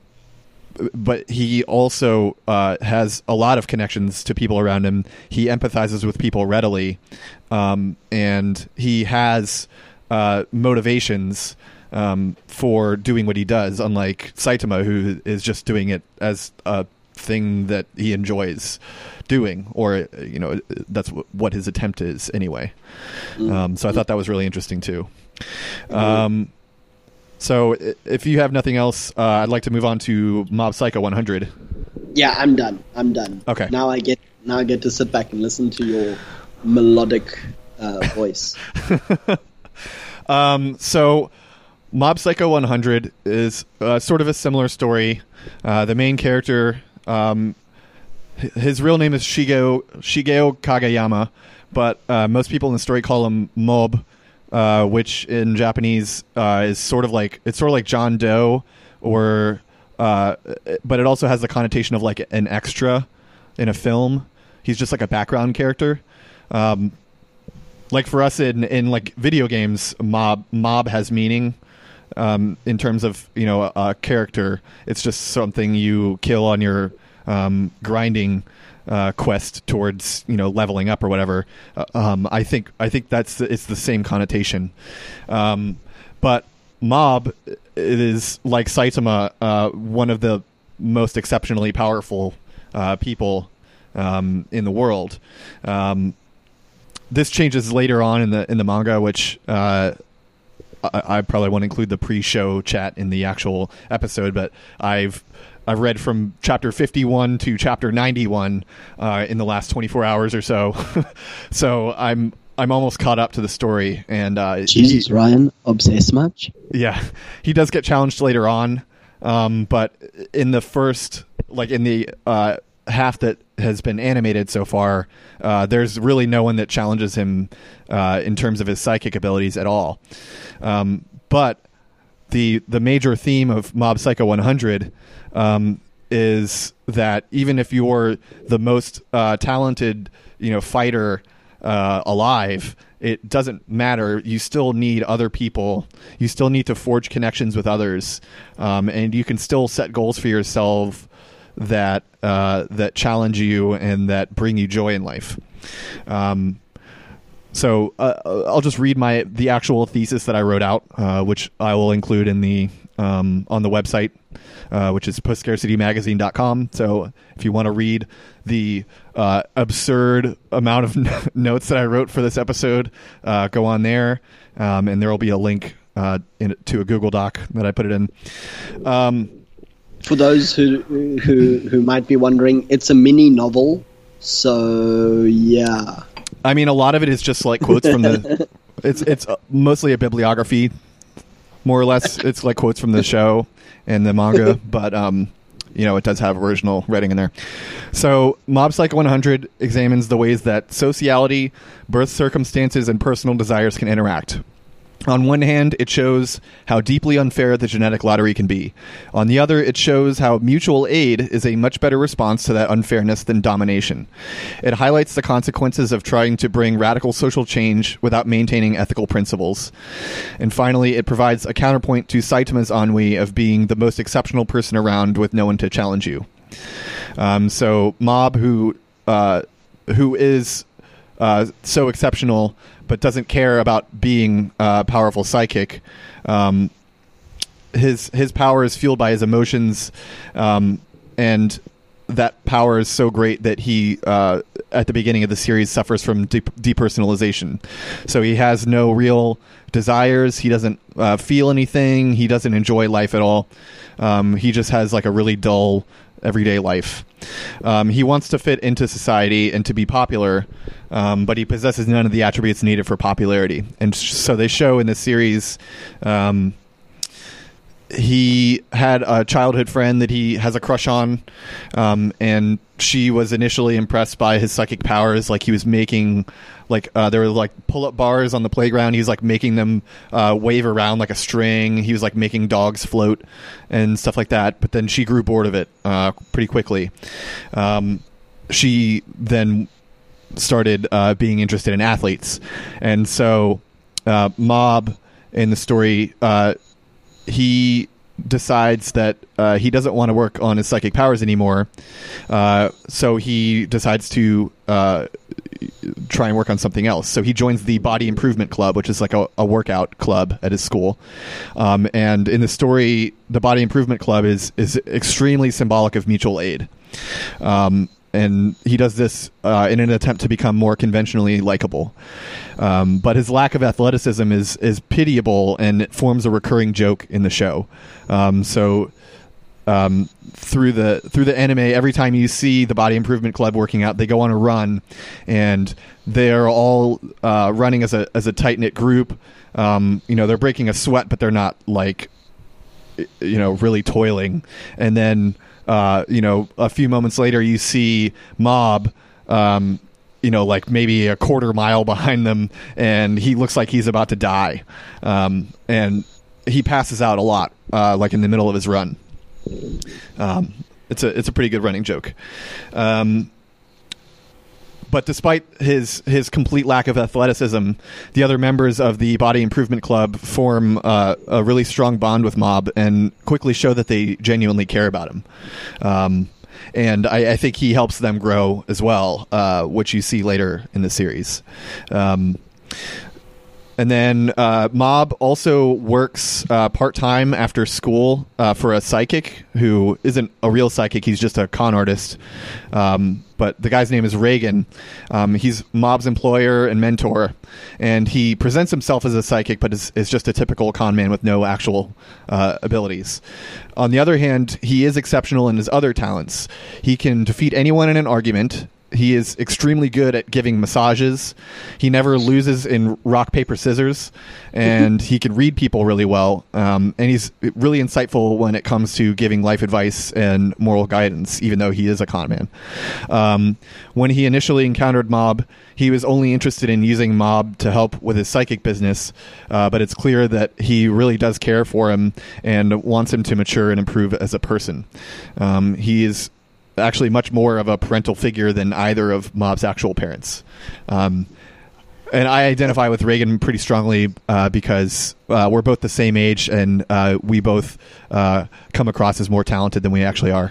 but he also uh, has a lot of connections to people around him. He empathizes with people readily, um, and he has uh, motivations um, for doing what he does, unlike Saitama, who is just doing it as a thing that he enjoys doing, or you know, that's w- what his attempt is anyway. Mm-hmm. Um, so I thought that was really interesting too. Mm-hmm. Um, so if you have nothing else, uh, I'd like to move on to Mob Psycho one hundred. Yeah, I'm done. I'm done. Okay. Now I get now I get to sit back and listen to your melodic uh, voice. um, so Mob Psycho one hundred is uh, sort of a similar story. Uh, the main character, um, his real name is Shigeo Shigeo Kageyama, but uh, most people in the story call him Mob, uh, which in Japanese uh, is sort of like it's sort of like John Doe, or uh, but it also has the connotation of like an extra in a film. He's just like a background character. Um, like for us in in like video games, mob mob has meaning. Um, in terms of, you know, a, a character, it's just something you kill on your um, grinding uh, quest towards, you know, leveling up or whatever. Uh, um, I think I think that's the, it's the same connotation. Um, but Mob, it is like Saitama, uh, one of the most exceptionally powerful uh, people um, in the world. Um, this changes later on in the in the manga, which. Uh, I, I probably won't include the pre-show chat in the actual episode, but I've I've read from chapter fifty-one to chapter ninety-one uh, in the last twenty-four hours or so. So I'm I'm almost caught up to the story. And uh, Jesus, he, Ryan, obsessed much? Yeah, he does get challenged later on, um, but in the first, like in the uh, half that has been animated so far, uh, there's really no one that challenges him uh, in terms of his psychic abilities at all. Um, but the the major theme of Mob Psycho one hundred um, is that even if you're the most uh, talented, you know, fighter uh, alive, it doesn't matter. You still need other people. You still need to forge connections with others, um, and you can still set goals for yourself that uh, that challenge you and that bring you joy in life. Um, so uh, I'll just read my the actual thesis that I wrote out, uh, which I will include in the um, on the website, uh, which is post scarcity magazine dot com. So if you want to read the uh, absurd amount of notes that I wrote for this episode, uh, go on there, um, and there will be a link uh, in, to a Google Doc that I put it in. Um, For those who who who might be wondering, it's a mini novel, so yeah. I mean, a lot of it is just like quotes from the. It's it's mostly a bibliography, more or less. It's like quotes from the show and the manga, but um, you know, it does have original writing in there. So, Mob Psycho one hundred examines the ways that sociality, birth circumstances, and personal desires can interact. On one hand, it shows how deeply unfair the genetic lottery can be. On the other, it shows how mutual aid is a much better response to that unfairness than domination. It highlights the consequences of trying to bring radical social change without maintaining ethical principles. And finally, it provides a counterpoint to Saitama's ennui of being the most exceptional person around with no one to challenge you. Um, so Mob, who uh, who is uh, so exceptional but doesn't care about being a uh, powerful psychic. Um, his his power is fueled by his emotions, um, and that power is so great that he, uh, at the beginning of the series, suffers from de- depersonalization. So he has no real desires. He doesn't uh, feel anything. He doesn't enjoy life at all. Um, he just has like a really dull everyday life. Um, he wants to fit into society and to be popular, um, but he possesses none of the attributes needed for popularity. And sh- so they show in this series, um, he had a childhood friend that he has a crush on, um, and she was initially impressed by his psychic powers. Like he was making, like uh, there were like pull-up bars on the playground. He was like making them uh, wave around like a string. He was like making dogs float and stuff like that. But then she grew bored of it uh, pretty quickly. Um, she then started uh, being interested in athletes, and so uh, Mob in the story. Uh, he decides that uh, he doesn't want to work on his psychic powers anymore, uh, so he decides to uh, try and work on something else. So he joins the Body Improvement Club, which is like a, a workout club at his school. Um, and in the story, the Body Improvement Club is is extremely symbolic of mutual aid. Um, and he does this uh, in an attempt to become more conventionally likable. Um, but his lack of athleticism is is pitiable, and it forms a recurring joke in the show. Um, so um, through the through the anime, every time you see the Body Improvement Club working out, they go on a run, and they're all uh, running as a as a tight knit group. Um, you know, they're breaking a sweat, but they're not like, you know, really toiling. And then Uh, you know, a few moments later, you see Mob, um, you know, like maybe a quarter mile behind them, and he looks like he's about to die. Um, and he passes out a lot, uh, like in the middle of his run. Um, it's a it's a pretty good running joke. Um, But despite his his complete lack of athleticism, the other members of the Body Improvement Club form uh, a really strong bond with Mob and quickly show that they genuinely care about him. Um, and I, I think he helps them grow as well, uh, which you see later in the series. Um, And then uh, Mob also works uh, part-time after school uh, for a psychic who isn't a real psychic. He's just a con artist. Um, but the guy's name is Reagan. Um, he's Mob's employer and mentor. And he presents himself as a psychic, but is, is just a typical con man with no actual uh, abilities. On the other hand, he is exceptional in his other talents. He can defeat anyone in an argument. He is extremely good at giving massages. He never loses in rock, paper, scissors. And he can read people really well. Um, and he's really insightful when it comes to giving life advice and moral guidance, even though he is a con man. Um, when he initially encountered Mob, he was only interested in using Mob to help with his psychic business. Uh, but it's clear that he really does care for him and wants him to mature and improve as a person. Um, he is actually much more of a parental figure than either of Mob's actual parents. Um, and I identify with Reagan pretty strongly uh, because uh, we're both the same age, and uh, we both uh, come across as more talented than we actually are.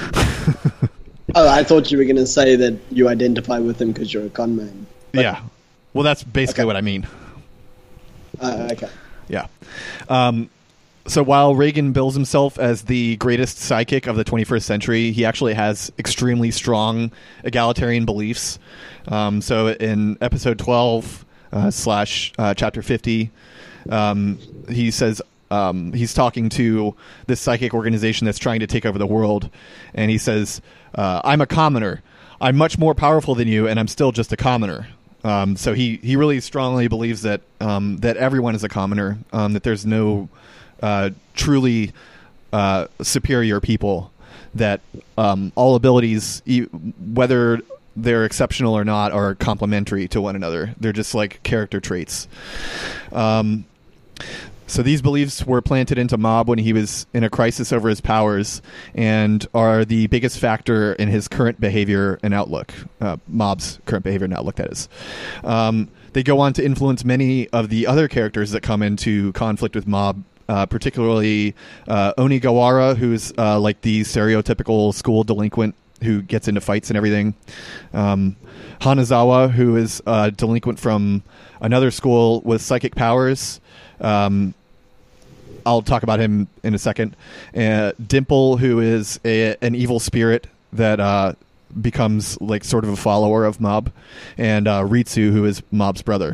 Oh, I thought you were going to say that you identify with him because you're a con man. But, yeah. Well, that's basically okay. what I mean. Uh, okay. Yeah. Um, So while Reagan bills himself as the greatest psychic of the twenty-first century, he actually has extremely strong egalitarian beliefs. Um, so in episode twelve uh, slash uh, chapter fifty, um, he says um, he's talking to this psychic organization that's trying to take over the world, and he says, uh, "I'm a commoner. I'm much more powerful than you, and I'm still just a commoner." Um, so he, he really strongly believes that um, that everyone is a commoner, um, that there's no Uh, truly uh, superior people, that um, all abilities, e- whether they're exceptional or not, are complementary to one another. They're just like character traits. Um, so these beliefs were planted into Mob when he was in a crisis over his powers, and are the biggest factor in his current behavior and outlook. Uh, Mob's current behavior and outlook, that is. Um, they go on to influence many of the other characters that come into conflict with Mob. Uh, particularly uh, Onigawara, who's uh, like the stereotypical school delinquent who gets into fights and everything. Um, Hanazawa, who is a delinquent from another school with psychic powers. Um, I'll talk about him in a second. Uh, Dimple, who is a, an evil spirit that uh, becomes like sort of a follower of Mob, and uh, Ritsu, who is Mob's brother.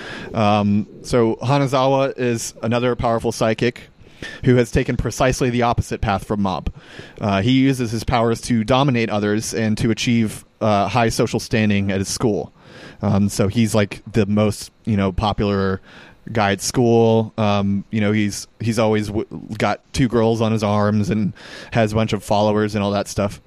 Um, so Hanazawa is another powerful psychic who has taken precisely the opposite path from Mob. Uh, he uses his powers to dominate others and to achieve uh, high social standing at his school. Um, so he's like the most, you know, popular guy at school. Um, you know, he's he's always w- got two girls on his arms and has a bunch of followers and all that stuff.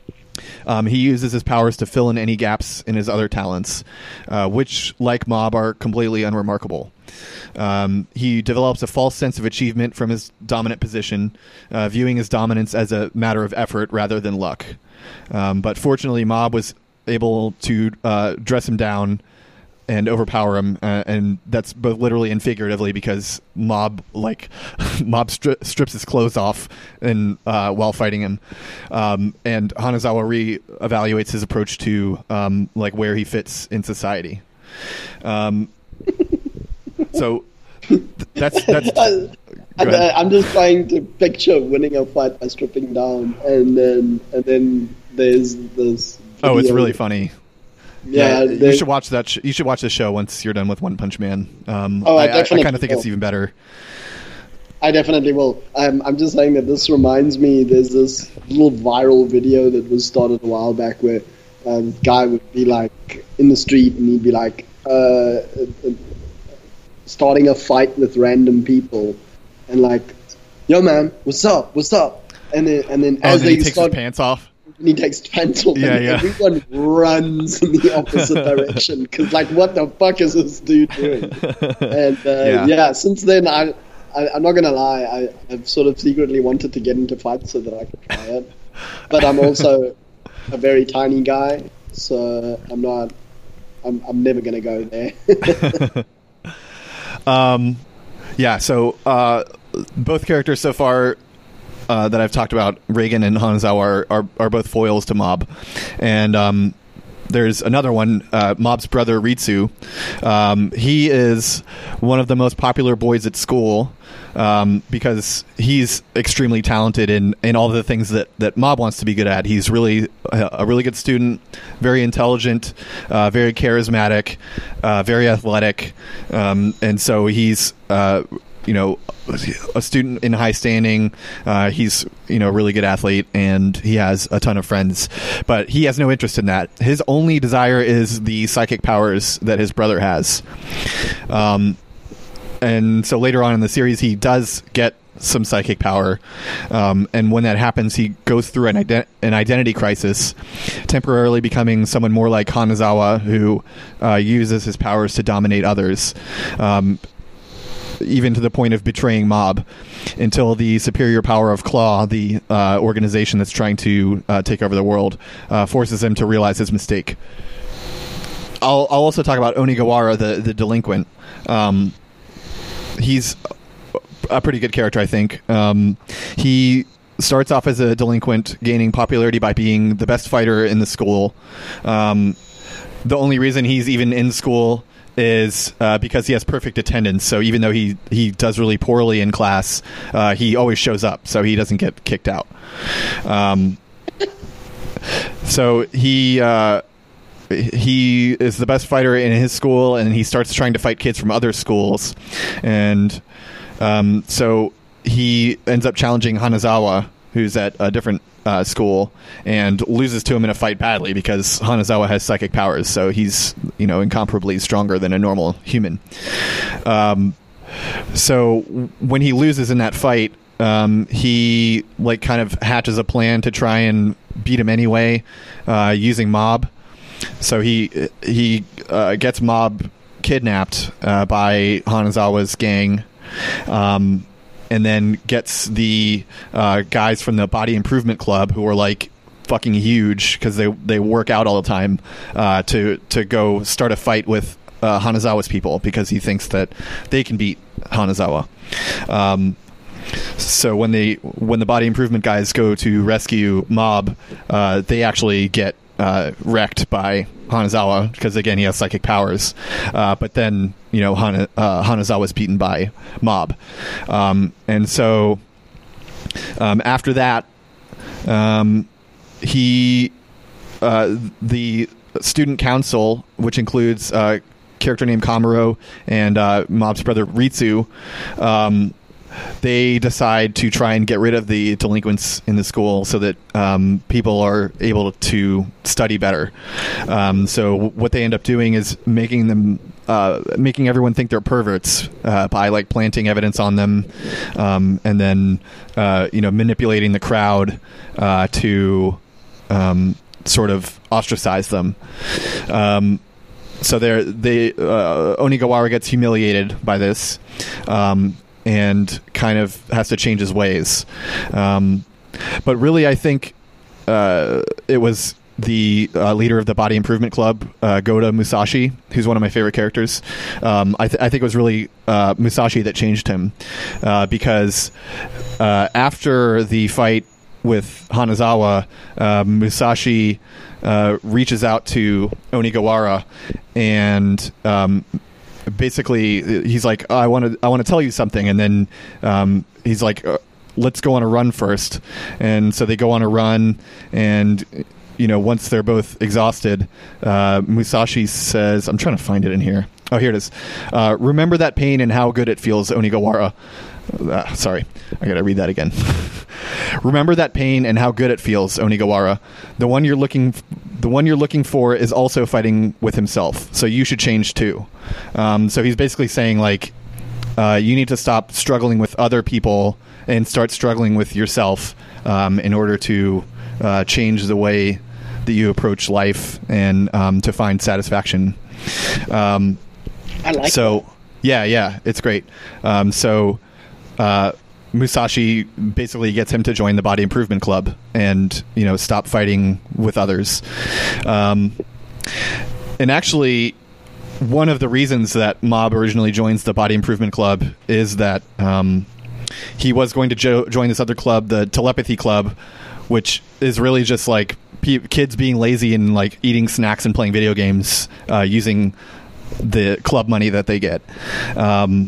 Um, he uses his powers to fill in any gaps in his other talents, uh, which, like Mob, are completely unremarkable. Um, he develops a false sense of achievement from his dominant position, uh, viewing his dominance as a matter of effort rather than luck. Um, but fortunately, Mob was able to uh, dress him down and overpower him, uh, and that's both literally and figuratively because Mob like Mob stri- strips his clothes off and uh, while fighting him, um, and Hanazawa re-evaluates his approach to um, like where he fits in society. Um, so th- that's that's. I, I, I'm just trying to picture winning a fight by stripping down, and then and then there's this. Oh, it's really funny. Yeah, yeah you should watch that. Sh- you should watch the show once you're done with One Punch Man. Um, oh, I, I, definitely I, I kind of think will. it's even better. I definitely will. I'm, I'm just saying that this reminds me. There's this little viral video that was started a while back where uh, this guy would be like in the street and he'd be like uh, uh, starting a fight with random people and like, "Yo, man, what's up? What's up?" And then and then oh, as then they he takes start. his pants off. And he takes his pants off, yeah, and yeah. everyone runs in the opposite direction because, like, what the fuck is this dude doing? And uh, yeah. yeah, since then, I, I, I'm not gonna lie, I, I've sort of secretly wanted to get into fights so that I can try it. But I'm also a very tiny guy, so I'm not. I'm, I'm never gonna go there. um, yeah. So uh, both characters so far. Uh, that I've talked about, Reagan and Hanazawa, are, are, are both foils to Mob. And um, there's another one, uh, Mob's brother, Ritsu. Um, he is one of the most popular boys at school um, because he's extremely talented in, in all the things that, that Mob wants to be good at. He's really a, a really good student, very intelligent, uh, very charismatic, uh, very athletic. Um, and so he's... Uh, you know, a student in high standing. Uh, he's, you know, a really good athlete, and he has a ton of friends. But he has no interest in that. His only desire is the psychic powers that his brother has. Um, and so later on in the series, he does get some psychic power. Um, and when that happens, he goes through an, ident- an identity crisis, temporarily becoming someone more like Hanazawa, who uh, uses his powers to dominate others. Um, even to the point of betraying Mob, until the superior power of Claw, the uh, organization that's trying to uh, take over the world, uh, forces him to realize his mistake. I'll, I'll also talk about Onigawara, the, the delinquent. Um, he's a pretty good character, I think. Um, he starts off as a delinquent, gaining popularity by being the best fighter in the school. Um, the only reason he's even in school is uh, because he has perfect attendance. So even though he, he does really poorly in class, uh, he always shows up, so he doesn't get kicked out. Um, so he uh, he is the best fighter in his school, and he starts trying to fight kids from other schools. And um, so he ends up challenging Hanazawa, who's at a different Uh, school, and loses to him in a fight badly because Hanazawa has psychic powers, so he's, you know, incomparably stronger than a normal human. Um, so when he loses in that fight, um, he like kind of hatches a plan to try and beat him anyway, uh, using Mob. So he he uh, gets Mob kidnapped uh, by Hanazawa's gang. Um, and then gets the uh, guys from the Body Improvement Club, who are like fucking huge because they they work out all the time, uh, to to go start a fight with uh, Hanazawa's people because he thinks that they can beat Hanazawa. Um, so when they when the Body Improvement guys go to rescue Mob, uh, they actually get uh, wrecked by Hanazawa because, again, he has psychic powers. Uh, but then, you know, Hana, uh, Hanazawa's beaten by Mob. Um, and so um, after that, um, he, uh, the student council, which includes a uh, character named Kamuro and uh, Mob's brother Ritsu, um, they decide to try and get rid of the delinquents in the school so that um, people are able to study better. Um, so what they end up doing is making them, uh, making everyone think they're perverts uh, by like planting evidence on them, um, and then uh, you know manipulating the crowd uh, to um, sort of ostracize them. Um, so they're, they uh, Onigawara gets humiliated by this. Um, and kind of has to change his ways. Um, but really, I think uh, it was the uh, leader of the Body Improvement Club, uh, Gota Musashi, who's one of my favorite characters. Um, I, th- I think it was really uh, Musashi that changed him uh, because uh, after the fight with Hanazawa, uh, Musashi uh, reaches out to Onigawara and um, basically he's like, oh, I want to I want to tell you something, and then um, he's like, uh, let's go on a run first. And so they go on a run, and you know, once they're both exhausted, uh, Musashi says, I'm trying to find it in here. Oh, here it is. Uh, remember that pain and how good it feels, Onigawara. Uh, sorry, I gotta read that again. Remember that pain and how good it feels, Onigawara. The one you're looking, the one you're looking for is also fighting with himself. So you should change too. Um, so he's basically saying like, uh, you need to stop struggling with other people and start struggling with yourself um, in order to uh, change the way that you approach life and um, to find satisfaction. Um, I like so. that. Yeah, yeah, it's great. Um, so. Uh, Musashi basically gets him to join the Body Improvement Club and, you know, stop fighting with others. Um, and actually, one of the reasons that Mob originally joins the Body Improvement Club is that um, he was going to jo- join this other club, the Telepathy Club, which is really just like pe- kids being lazy and like eating snacks and playing video games uh, using the club money that they get. Um,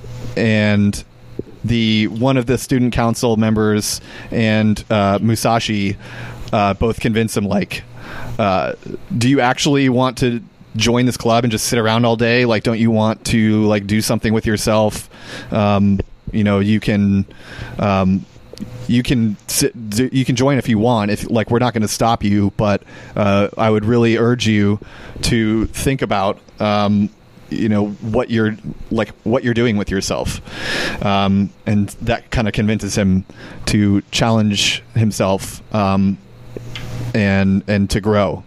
and the one of the student council members and uh, Musashi uh, both convince him, like, uh, do you actually want to join this club and just sit around all day? Like, don't you want to like do something with yourself? Um, you know, you can um, you can sit, you can join if you want. If like, we're not going to stop you, but uh, I would really urge you to think about. Um, you know what you're like what you're doing with yourself, um, and that kind of convinces him to challenge himself um, and and to grow.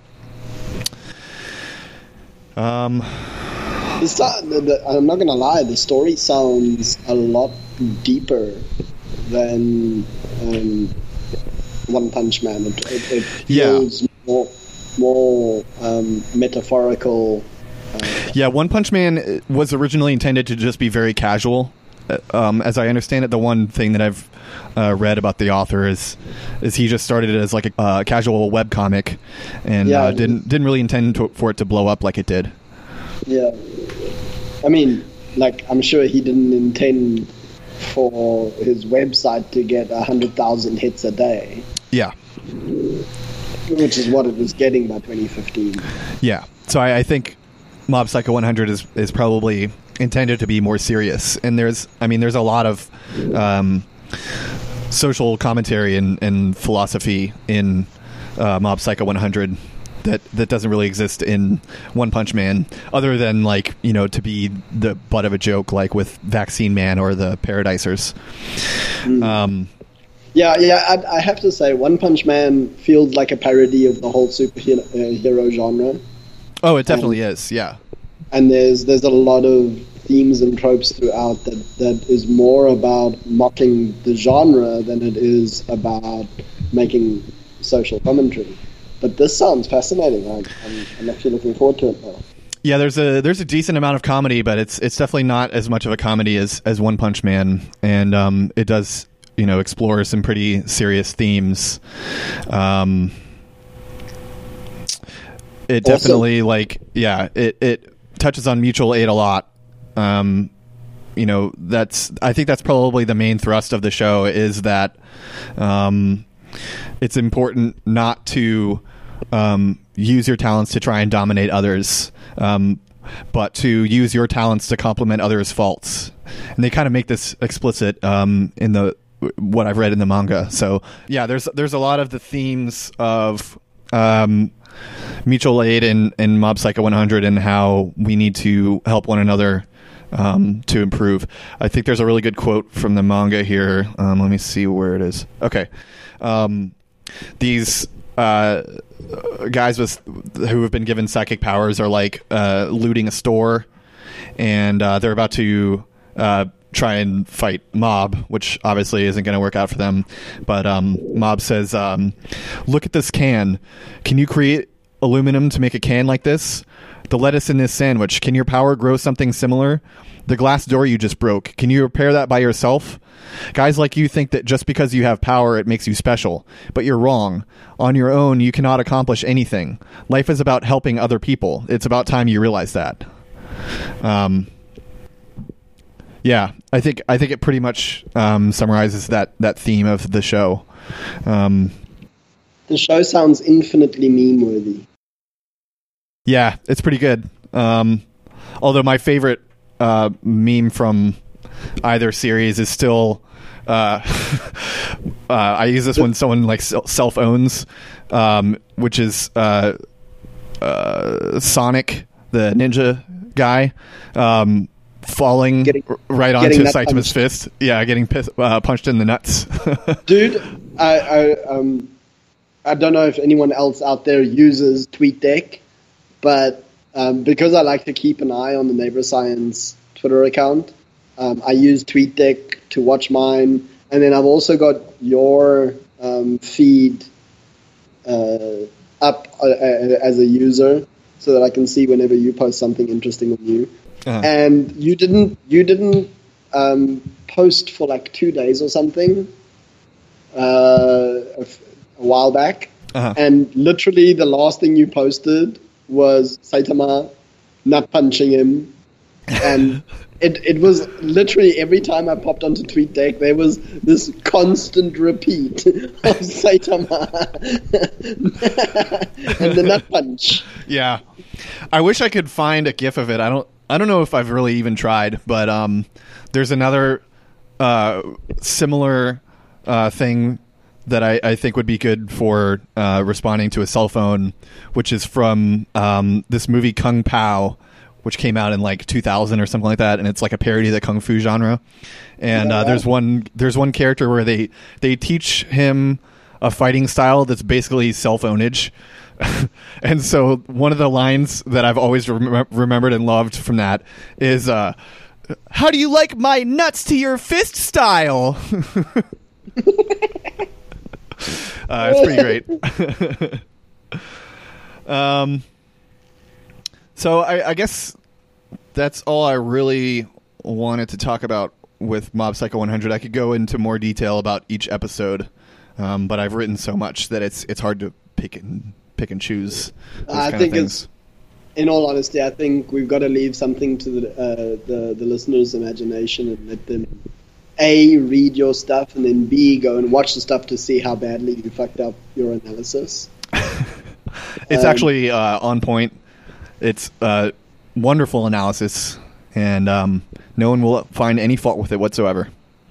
Um, It's not, the, the, I'm not gonna lie. The story sounds a lot deeper than um, One Punch Man. It, it, it feels yeah. more more um, metaphorical. Uh, yeah, One Punch Man was originally intended to just be very casual. Um, as I understand it, the one thing that I've uh, read about the author is is he just started it as like a uh, casual webcomic, and yeah, uh, didn't didn't really intend to, for it to blow up like it did. Yeah, I mean, like I'm sure he didn't intend for his website to get a hundred thousand hits a day. Yeah, which is what it was getting by twenty fifteen. Yeah, so I, I think Mob Psycho one hundred is is probably intended to be more serious, and there's I mean there's a lot of um, social commentary and, and philosophy in uh, Mob Psycho one hundred that that doesn't really exist in One Punch Man, other than like, you know, to be the butt of a joke, like with Vaccine Man or the Paradisers. Mm. Um, yeah, yeah, I, I have to say, One Punch Man feels like a parody of the whole superhero uh, hero genre. Oh, it definitely um, is. Yeah, and there's there's a lot of themes and tropes throughout that that is more about mocking the genre than it is about making social commentary. But this sounds fascinating. I'm, I'm, I'm actually looking forward to it now. Yeah, there's a there's a decent amount of comedy, but it's it's definitely not as much of a comedy as, as One Punch Man, and um, it does, you know, explore some pretty serious themes. Um, it definitely, also, like, yeah, it, it touches on mutual aid a lot. Um, you know, that's I think that's probably the main thrust of the show, is that um, it's important not to um, use your talents to try and dominate others, um, but to use your talents to complement others' faults. And they kind of make this explicit um, in the what I've read in the manga. So yeah, there's there's a lot of the themes of um, mutual aid in, in Mob Psycho one hundred and how we need to help one another um, to improve. I think there's a really good quote from the manga here. Um, let me see where it is. Okay. Um, these uh, guys with who have been given psychic powers are like uh, looting a store, and uh, they're about to uh, try and fight Mob, which obviously isn't going to work out for them. But um, Mob says, um, look at this can. Can you create aluminum to make a can like this? The lettuce in this sandwich. Can your power grow something similar? The glass door you just broke. Can you repair that by yourself? Guys like you think that just because you have power, it makes you special. But you're wrong. On your own, you cannot accomplish anything. Life is about helping other people. It's about time you realize that. Um, yeah, I think I think it pretty much um, summarizes that, that theme of the show. Um, the show sounds infinitely meme-worthy. Yeah, it's pretty good. Um, although my favorite uh, meme from either series is still... Uh, uh, I use this when someone like self owns, um, which is uh, uh, Sonic, the ninja guy, um, falling getting, right onto Saitama's fist. Yeah, getting pissed, uh, punched in the nuts. Dude, I, I um, I don't know if anyone else out there uses TweetDeck, but um, because I like to keep an eye on the Neighbor Science Twitter account, um, I use TweetDeck to watch mine, and then I've also got your um, feed uh, up uh, as a user, so that I can see whenever you post something interesting on you. Uh-huh. And you didn't you didn't um, post for like two days or something uh, a, f- a while back, uh-huh. and literally the last thing you posted was Saitama nut punching him, and it it was literally every time I popped onto TweetDeck, there was this constant repeat of Saitama and the nut punch. Yeah, I wish I could find a GIF of it. I don't. I don't know if I've really even tried, but um, there's another uh, similar uh, thing that I, I think would be good for uh, responding to a cell phone, which is from um, this movie Kung Pao, which came out in like two thousand or something like that, and it's like a parody of the kung fu genre. And uh, there's one there's one character where they they teach him a fighting style that's basically cell phoneage. And so one of the lines that I've always rem- remembered and loved from that is, uh, "How do you like my nuts to your fist style?" uh, it's pretty great. um. So I, I guess that's all I really wanted to talk about with Mob Psycho one hundred. I could go into more detail about each episode, um, but I've written so much that it's it's hard to pick and pick and choose. Those I kind think of things. it's, in all honesty, I think we've got to leave something to the uh, the, the listeners' imagination and let them A, read your stuff, and then B, go and watch the stuff to see how badly you fucked up your analysis. It's um, actually uh, on point. It's uh, wonderful analysis, and um, no one will find any fault with it whatsoever.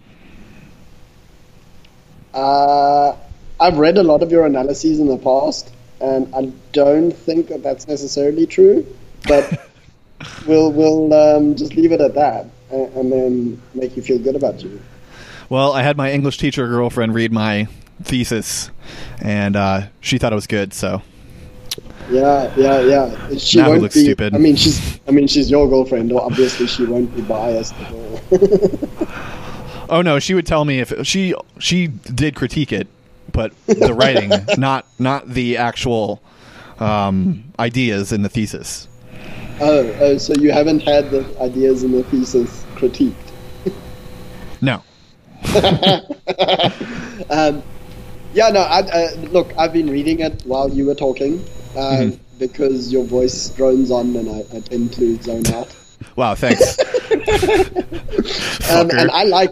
Uh, I've read a lot of your analyses in the past, and I don't think that that's necessarily true, but we'll we'll um, just leave it at that, and, and then make you feel good about you. Well, I had my English teacher girlfriend read my thesis, and uh, she thought it was good, so... Yeah, yeah, yeah. She now won't looks be. Stupid. I mean, she's. I mean, she's your girlfriend. Obviously, she won't be biased at all. Oh no, she would tell me if she she did critique it, but the writing, not not the actual um, ideas in the thesis. Oh, oh, so you haven't had the ideas in the thesis critiqued? No. um, yeah, no. I, uh, look, I've been reading it while you were talking. Uh, mm-hmm. Because your voice drones on and I, I tend to zone out. Wow, thanks. um, and I like...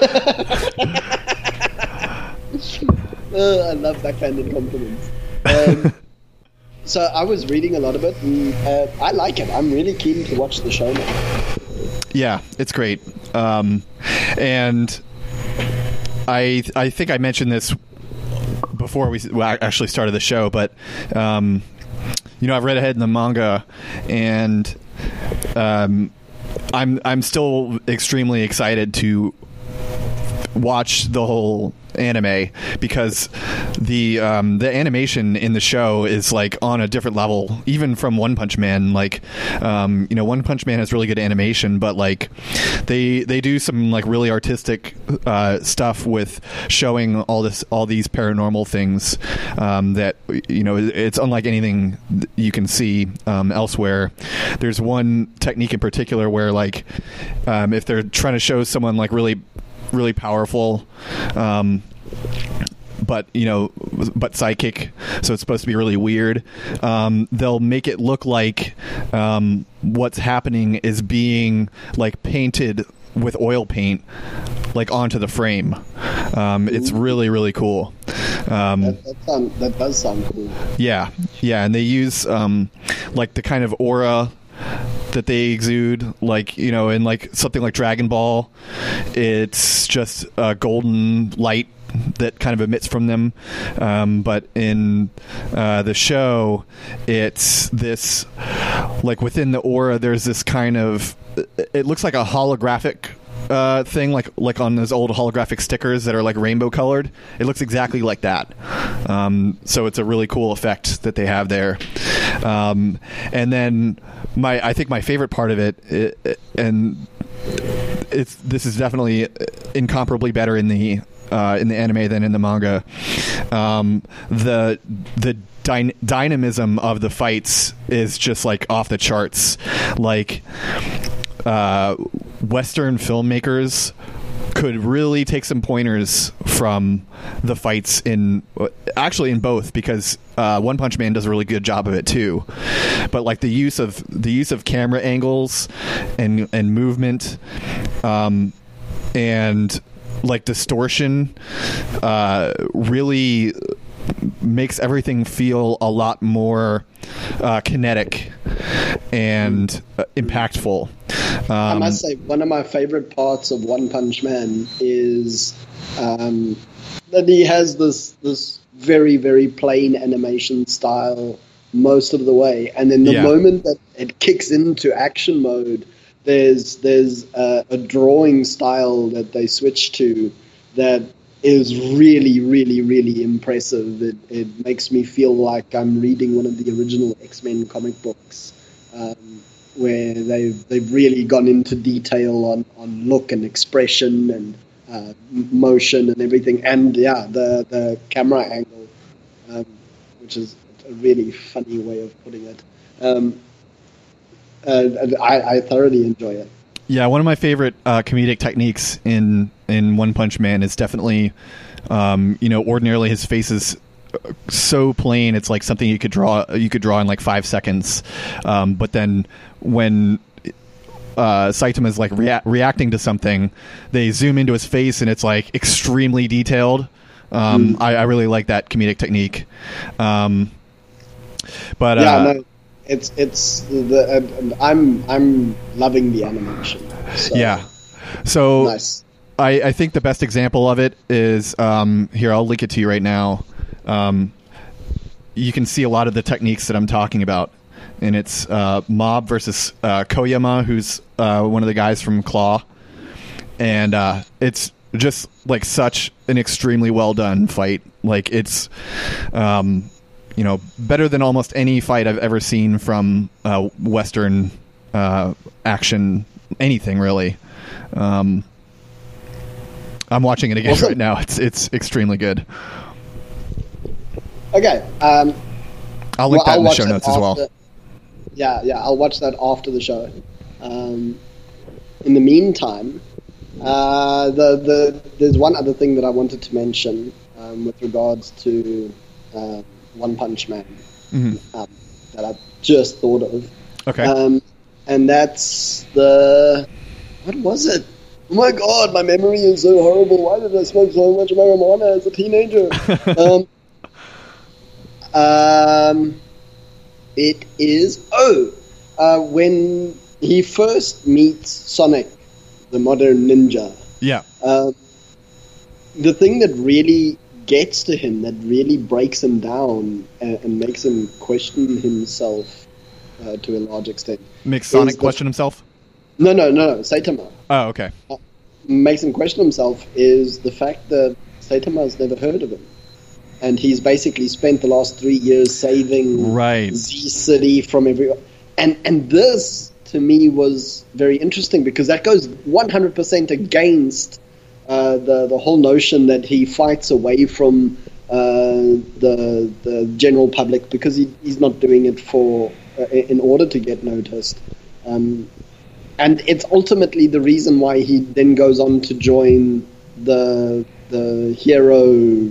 uh, I love backhanded compliments. Um, so I was reading a lot of it, and uh, I like it. I'm really keen to watch the show now. Yeah, it's great. Um, and I I think I mentioned this before we actually started the show, but... Um, You know, I've read ahead in the manga, and um, I'm I'm still extremely excited to watch the whole anime, because the um, the animation in the show is like on a different level, even from One Punch Man. Like, um, you know, One Punch Man has really good animation, but like they they do some like really artistic uh, stuff with showing all this all these paranormal things um, that, you know, it's unlike anything you can see um, elsewhere. There's one technique in particular where like um, if they're trying to show someone like really really powerful, um, but you know, but psychic, so it's supposed to be really weird. Um, they'll make it look like um, what's happening is being like painted with oil paint, like onto the frame. Um, it's really really cool. Um, that, that, sound, that does sound cool. Yeah, yeah, and they use um, like the kind of aura that they exude, like, you know, in like something like Dragon Ball, it's just a golden light that kind of emits from them, um, but in uh, the show, it's this, like within the aura, there's this kind of, it looks like a holographic uh, thing, like like on those old holographic stickers that are like rainbow colored. It looks exactly like that. Um, so it's a really cool effect that they have there. Um, and then my, I think my favorite part of it, it, it and it's this is definitely incomparably better in the uh, in the anime than in the manga. Um, the the dy- dynamism of the fights is just like off the charts. Like uh, Western filmmakers could really take some pointers from the fights in actually in both, because uh, One Punch Man does a really good job of it too. But like the use of the use of camera angles and and movement, um, and like distortion, uh, really makes everything feel a lot more uh, kinetic and uh, impactful. Um, I must say, one of my favorite parts of One Punch Man is um, that he has this this very, very plain animation style most of the way, and then the yeah. moment that it kicks into action mode, there's there's a, a drawing style that they switch to that is really, really, really impressive. It, it makes me feel like I'm reading one of the original X-Men comic books, um, where they've they've really gone into detail on, on look and expression and uh, motion and everything. And yeah, the the camera angle, um, which is a really funny way of putting it. Um, uh, I, I thoroughly enjoy it. Yeah, one of my favorite uh, comedic techniques in in One Punch Man is definitely, um, you know, ordinarily his face is so plain, it's like something you could draw you could draw in like five seconds, um, but then when uh, Saitama is like rea- reacting to something, they zoom into his face and it's like extremely detailed. Um, mm. I, I really like that comedic technique. Um, but yeah, uh, no, it's it's the uh, I'm I'm loving the animation. So. Yeah, so nice. I, I think the best example of it is um, here. I'll link it to you right now. Um, you can see a lot of the techniques that I'm talking about, and it's uh, Mob versus uh, Koyama, who's uh, one of the guys from Claw, and uh, it's just like such an extremely well done fight. Like it's, um, you know, better than almost any fight I've ever seen from uh, Western uh, action, anything really. Um, I'm watching it again awesome. right now. It's it's extremely good. Okay. Um, I'll link well, that I'll in the show notes after, as well. Yeah, yeah. I'll watch that after the show. Um, in the meantime, uh, the the there's one other thing that I wanted to mention um, with regards to uh, One Punch Man Mm-hmm. um, that I just thought of. Okay. Um, and that's the what was it? Oh my god, my memory is so horrible. Why did I smoke so much marijuana as a teenager? um, um, it is... Oh! Uh, when he first meets Sonic, the modern ninja. Yeah. Um, the thing that really gets to him, that really breaks him down and, and makes him question himself uh, to a large extent. Makes Sonic the, question himself? No, no, no, Saitama. Oh, okay. Uh, makes him question himself is the fact that Saitama's never heard of him. And he's basically spent the last three years saving right. Z City from everyone. And, and this, to me, was very interesting because that goes one hundred percent against uh, the, the whole notion that he fights away from uh, the the general public because he, he's not doing it for uh, in order to get noticed. Um, and it's ultimately the reason why he then goes on to join the the hero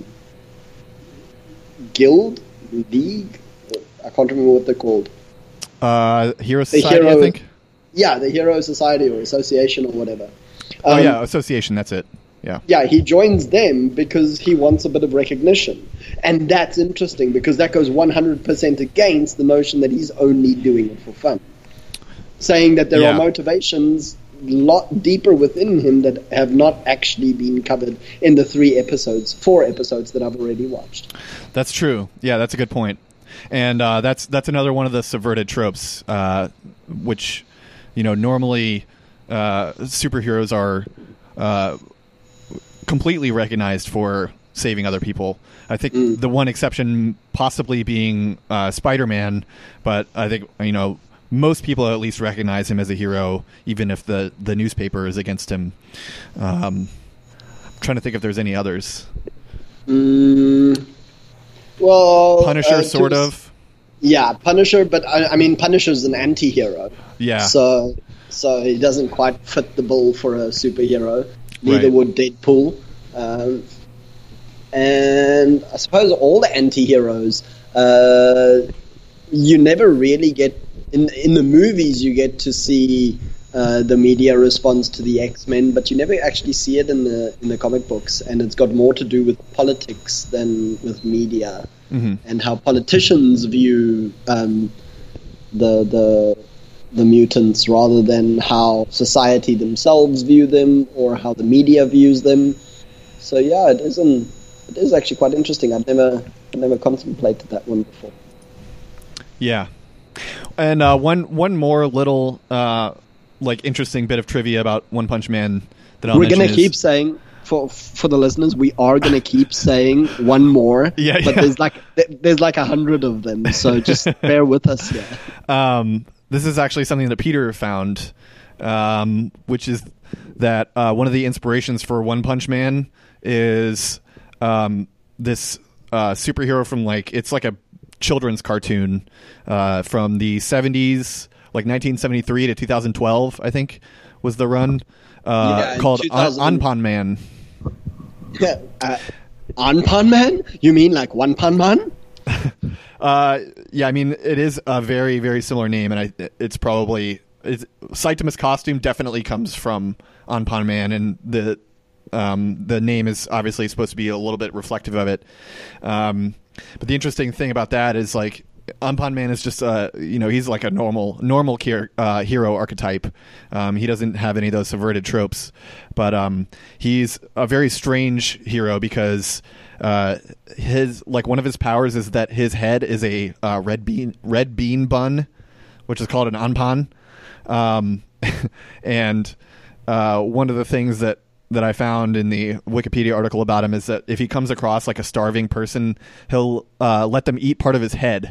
guild, league. I can't remember what they're called. Uh, Hero Society, hero, I think. Yeah, the Hero Society or Association or whatever. Um, oh yeah, Association. That's it. Yeah. Yeah, he joins them because he wants a bit of recognition, and that's interesting because that goes one hundred percent against the notion that he's only doing it for fun, saying that there yeah. are motivations a lot deeper within him that have not actually been covered in the three episodes, four episodes that I've already watched. That's true. Yeah, that's a good point. And uh, that's that's another one of the subverted tropes, uh, which, you know, normally uh, superheroes are uh, completely recognized for saving other people. I think mm. the one exception possibly being uh, Spider-Man, but I think, you know, most people at least recognize him as a hero, even if the, the newspaper is against him. Um, I'm trying to think if there's any others. Mm, well, Punisher, uh, sort to, of. Yeah, Punisher, but I, I mean, Punisher's an anti-hero. Yeah. So, so he doesn't quite fit the bill for a superhero. Neither right. would Deadpool. Um, and I suppose all the anti-heroes, uh, you never really get. In in the movies, you get to see uh, the media response to the X-Men, but you never actually see it in the in the comic books, and it's got more to do with politics than with media, mm-hmm. and how politicians view um, the the the mutants rather than how society themselves view them or how the media views them. So yeah, it isn't. It is actually quite interesting. I've never I've never contemplated that one before. Yeah. And uh, one one more little uh, like interesting bit of trivia about One Punch Man that I'll We're gonna is, keep saying for for the listeners, we are gonna keep saying one more. Yeah, but yeah. there's like there's like a hundred of them, so just bear with us here. Um, this is actually something that Peter found, um, which is that uh, one of the inspirations for One Punch Man is um, this uh, superhero from like it's like a children's cartoon uh, from the seventies, like nineteen seventy-three to two thousand twelve, I think was the run, uh, yeah, called An- Anpan Man. Yeah, uh, Anpan Man? You mean like One Pan Man? uh, yeah, I mean it is a very very similar name, and I it's probably it's, Saitama's costume definitely comes from Anpan Man, and the um, the name is obviously supposed to be a little bit reflective of it. Um, But the interesting thing about that is, like, Anpan Man is just, uh, you know, he's like a normal normal kier, uh, hero archetype. Um, he doesn't have any of those subverted tropes. But um, he's a very strange hero because uh, his, like, one of his powers is that his head is a uh, red bean red bean bun, which is called an Anpan. Um, and uh, one of the things that that I found in the Wikipedia article about him is that if he comes across like a starving person, he'll uh, let them eat part of his head.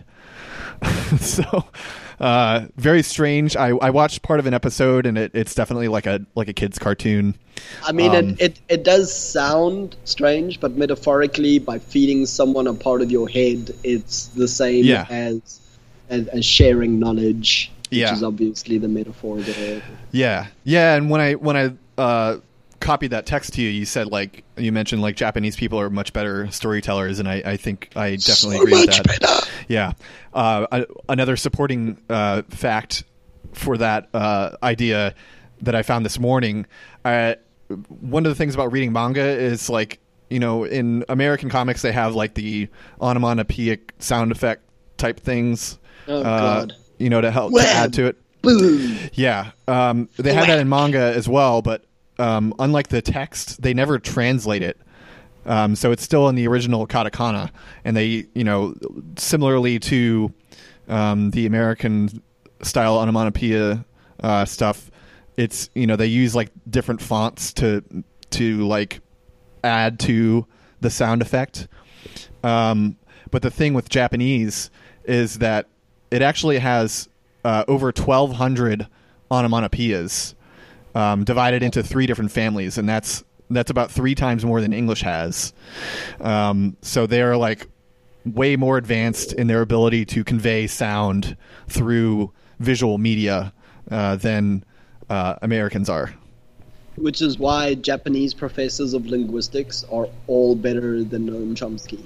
so uh, very strange. I, I watched part of an episode, and it, it's definitely like a like a kid's cartoon. I mean, um, it, it, it does sound strange, but metaphorically, by feeding someone a part of your head, it's the same yeah. as, as as sharing knowledge, which yeah. is obviously the metaphor there. Yeah, yeah. And when I when I uh, copied that text to you, you said like you mentioned like Japanese people are much better storytellers, and I, I think I definitely so agree with much that. Better. Yeah. Uh, a, another supporting uh, fact for that uh, idea that I found this morning. Uh, one of the things about reading manga is like, you know, in American comics they have like the onomatopoeic sound effect type things. Oh uh, God. You know, to help Wham! to add to it. Boom. Yeah. Um, they have that in manga as well, but um, unlike the text, they never translate it. Um, so it's still in the original katakana, and they, you know, similarly to um, the American style onomatopoeia uh, stuff, it's, you know, they use like different fonts to to like add to the sound effect. Um, but the thing with Japanese is that it actually has uh, over twelve hundred onomatopoeias um, divided into three different families, and that's that's about three times more than English has. Um, so they're like way more advanced in their ability to convey sound through visual media uh, than uh, Americans are. Which is why Japanese professors of linguistics are all better than Noam Chomsky.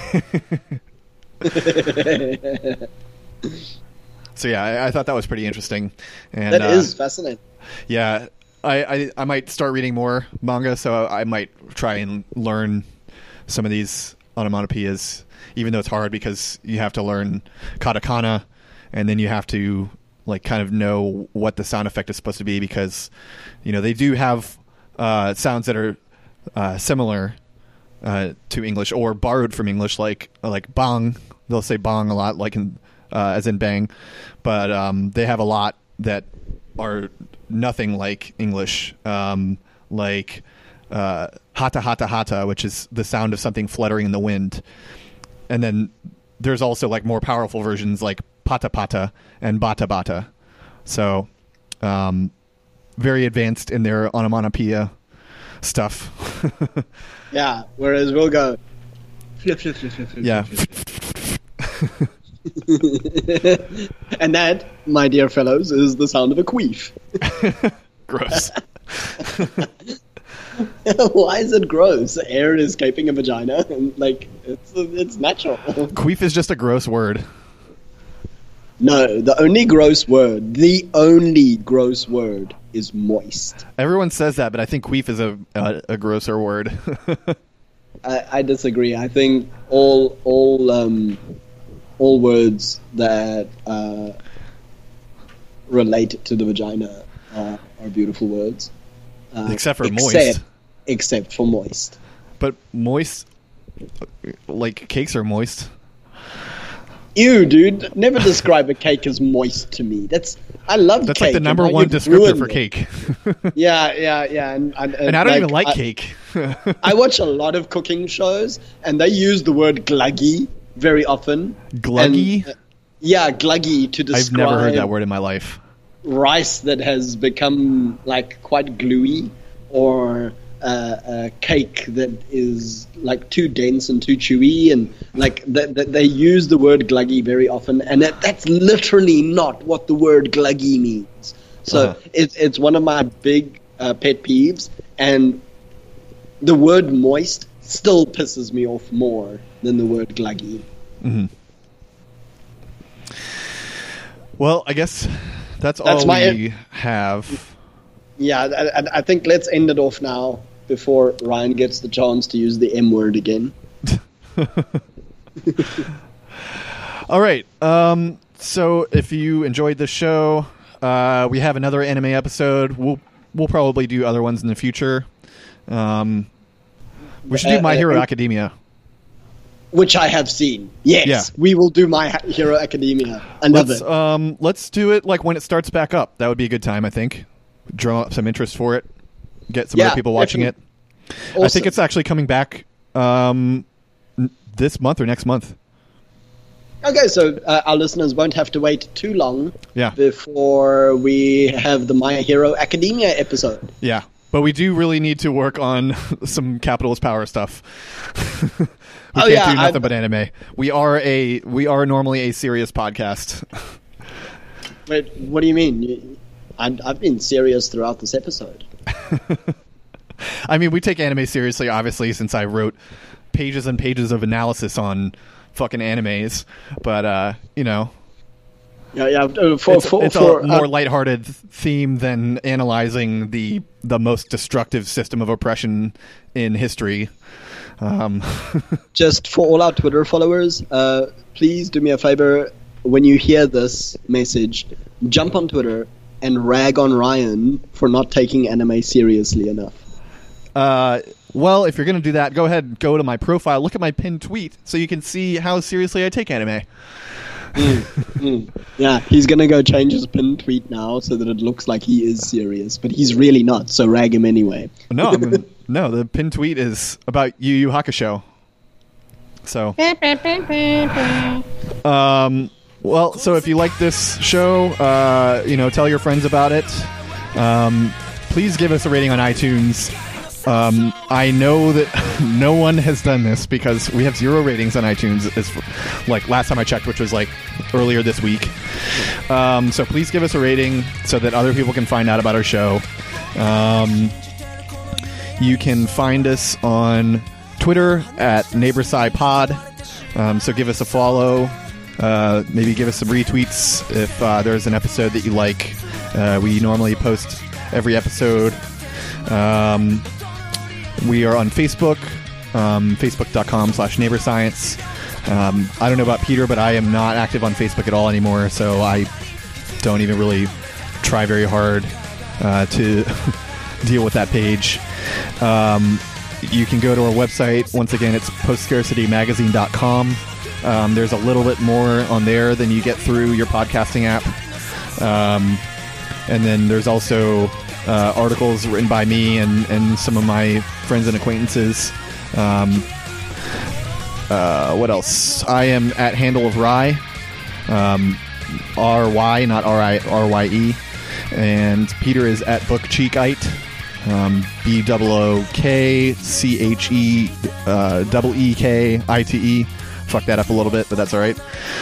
So yeah, I, I thought that was pretty interesting. And that uh, is fascinating. Yeah, I, I I might start reading more manga, so I might try and learn some of these onomatopoeias, even though it's hard because you have to learn katakana, and then you have to like kind of know what the sound effect is supposed to be, because you know they do have uh, sounds that are uh, similar uh, to English or borrowed from English, like like bang. They'll say bang a lot, like in uh, as in bang, but um, they have a lot that are nothing like English, um, like uh, hata hata hata, which is the sound of something fluttering in the wind. And then there's also like more powerful versions like pata pata and bata bata. So um, very advanced in their onomatopoeia stuff. Yeah, whereas we'll go flip, flip, flip, flip, flip. Yeah. Flip, flip. And that, my dear fellows, is the sound of a queef. Gross. Why is it gross? Air escaping a vagina, and like it's it's natural. Queef is just a gross word. No, the only gross word, the only gross word is moist. Everyone says that, but I think queef is a a, a grosser word. I, I disagree. I think all all um, all words that uh, relate to the vagina are, are beautiful words. Uh, Except for except, moist. Except for moist. But moist, like cakes are moist. Ew, dude! Never describe a cake as moist to me. That's I love That's cake. like the number and now one you've descriptor ruined for it. cake. Yeah, yeah, yeah. And, and, And I don't like, even like I, cake. I watch a lot of cooking shows, and they use the word gluggy very often. Gluggy? And, uh, yeah, gluggy to describe I've never heard that word in my life. rice that has become like quite gluey, or uh, a cake that is like too dense and too chewy, and like th- th- they use the word gluggy very often, and that, that's literally not what the word gluggy means. So Uh-huh. it's it's one of my big uh, pet peeves, and the word moist still pisses me off more than the word gluggy. Mm-hmm. Well, I guess that's, That's all my- we have. Yeah, I, I- I think let's end it off now before Ryan gets the chance to use the M word again. All right. Um, so if you enjoyed the show, uh, we have another anime episode. We'll we'll probably do other ones in the future. Um, we should do Uh, My uh, Hero uh, Academia. Which I have seen. Yes, Yeah. we will do My Hero Academia. I love Let's it. um, let's do it like when it starts back up. That would be a good time, I think. Draw up some interest for it. Get some Yeah, other people watching it. definitely. I think Awesome. it's actually coming back um, n- this month or next month. Okay, so uh, our listeners won't have to wait too long Yeah. before we have the My Hero Academia episode. Yeah. But we do really need to work on some capitalist power stuff. we Oh, can't yeah, do nothing I- but anime. We are a we are normally a serious podcast. Wait, what do you mean? You, I'm, I've been serious throughout this episode. I mean, we take anime seriously, obviously, since I wrote pages and pages of analysis on fucking animes. But uh, you know, Yeah, yeah. uh, For, it's, for, it's for, a more uh, lighthearted theme than analyzing the the most destructive system of oppression in history. Um, just for all our Twitter followers, uh, please do me a favor. When you hear this message, jump on Twitter and rag on Ryan for not taking anime seriously enough. uh, well, if you're going to do that, go ahead, go to my profile, look at my pinned tweet, so you can see how seriously I take anime. mm, mm. Yeah, he's gonna go change his pin tweet now so that it looks like he is serious, but he's really not. So rag him anyway. No, I'm gonna, no. The pin tweet is about Yu Yu Hakusho. So, um, well, so if you like this show, uh, you know, tell your friends about it. Um, please give us a rating on iTunes. Um, I know that no one has done this because we have zero ratings on iTunes. As like last time I checked, which was like earlier this week. Um, so please give us a rating so that other people can find out about our show. Um, you can find us on Twitter at NeighborSciPod. Um, so give us a follow. Uh, maybe give us some retweets if uh, there's an episode that you like. Uh, we normally post every episode. Um, we are on Facebook, um, facebook.com slash neighborscience. Um, I don't know about Peter, but I am not active on Facebook at all anymore, so I don't even really try very hard uh, to deal with that page. Um, you can go to our website. Once again, it's post scarcity magazine dot com. Um, there's a little bit more on there than you get through your podcasting app. Um, and then there's also uh, articles written by me and, and some of my friends and acquaintances. Um, uh, what else? I am at Handle of Rye. Um, R Y, not R I R Y E. And Peter is at Book Cheekite. Um, B O O K C H E uh, double E K I T E. Fuck that up a little bit, but that's all right.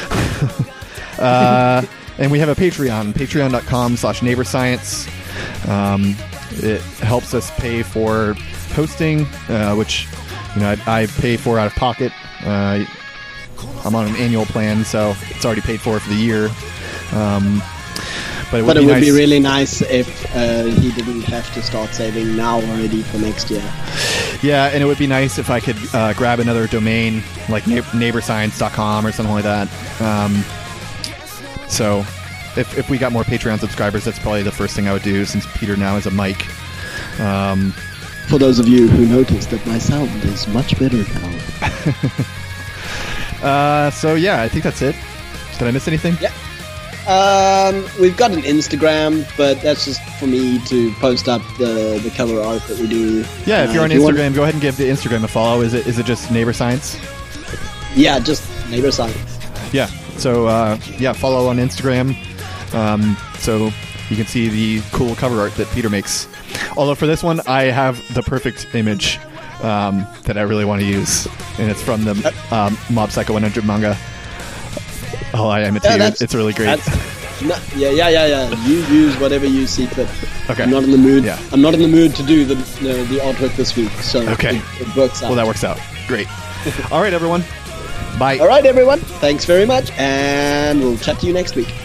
uh, and we have a Patreon, patreon.com slash neighborscience. Um, it helps us pay for hosting, uh, which you know I, I pay for out of pocket. Uh, I'm on an annual plan, so it's already paid for for the year. Um, but it would, but it be, would nice. be really nice if uh, he didn't have to start saving now already for next year. Yeah, and it would be nice if I could uh, grab another domain like neighbor, neighbor science dot com or something like that. Um, so if, if we got more Patreon subscribers, that's probably the first thing I would do since Peter now has a mic. Um, for those of you who noticed that my sound is much better now. uh, so yeah, I think that's it. Did I miss anything? Yeah. Um, we've got an Instagram, but that's just for me to post up the, the cover art that we do. Yeah, if uh, you're on if Instagram, you want... go ahead and give the Instagram a follow. Is it is it just Neighbor Science? Yeah, just Neighbor Science. Yeah, so uh, yeah, follow on Instagram um, so you can see the cool cover art that Peter makes. Although for this one, I have the perfect image um, that I really want to use, and it's from the um, Mob Psycho one hundred manga. Oh, I imitate yeah, it. It's really great. No, yeah, yeah, yeah, yeah. You use whatever you see fit. Okay. I'm not in the mood. Yeah. I'm not in the mood to do the the, the artwork this week, so okay. it, it works out. Well, that works out. Great. All right, everyone. Bye. All right, everyone. Thanks very much, and we'll chat to you next week.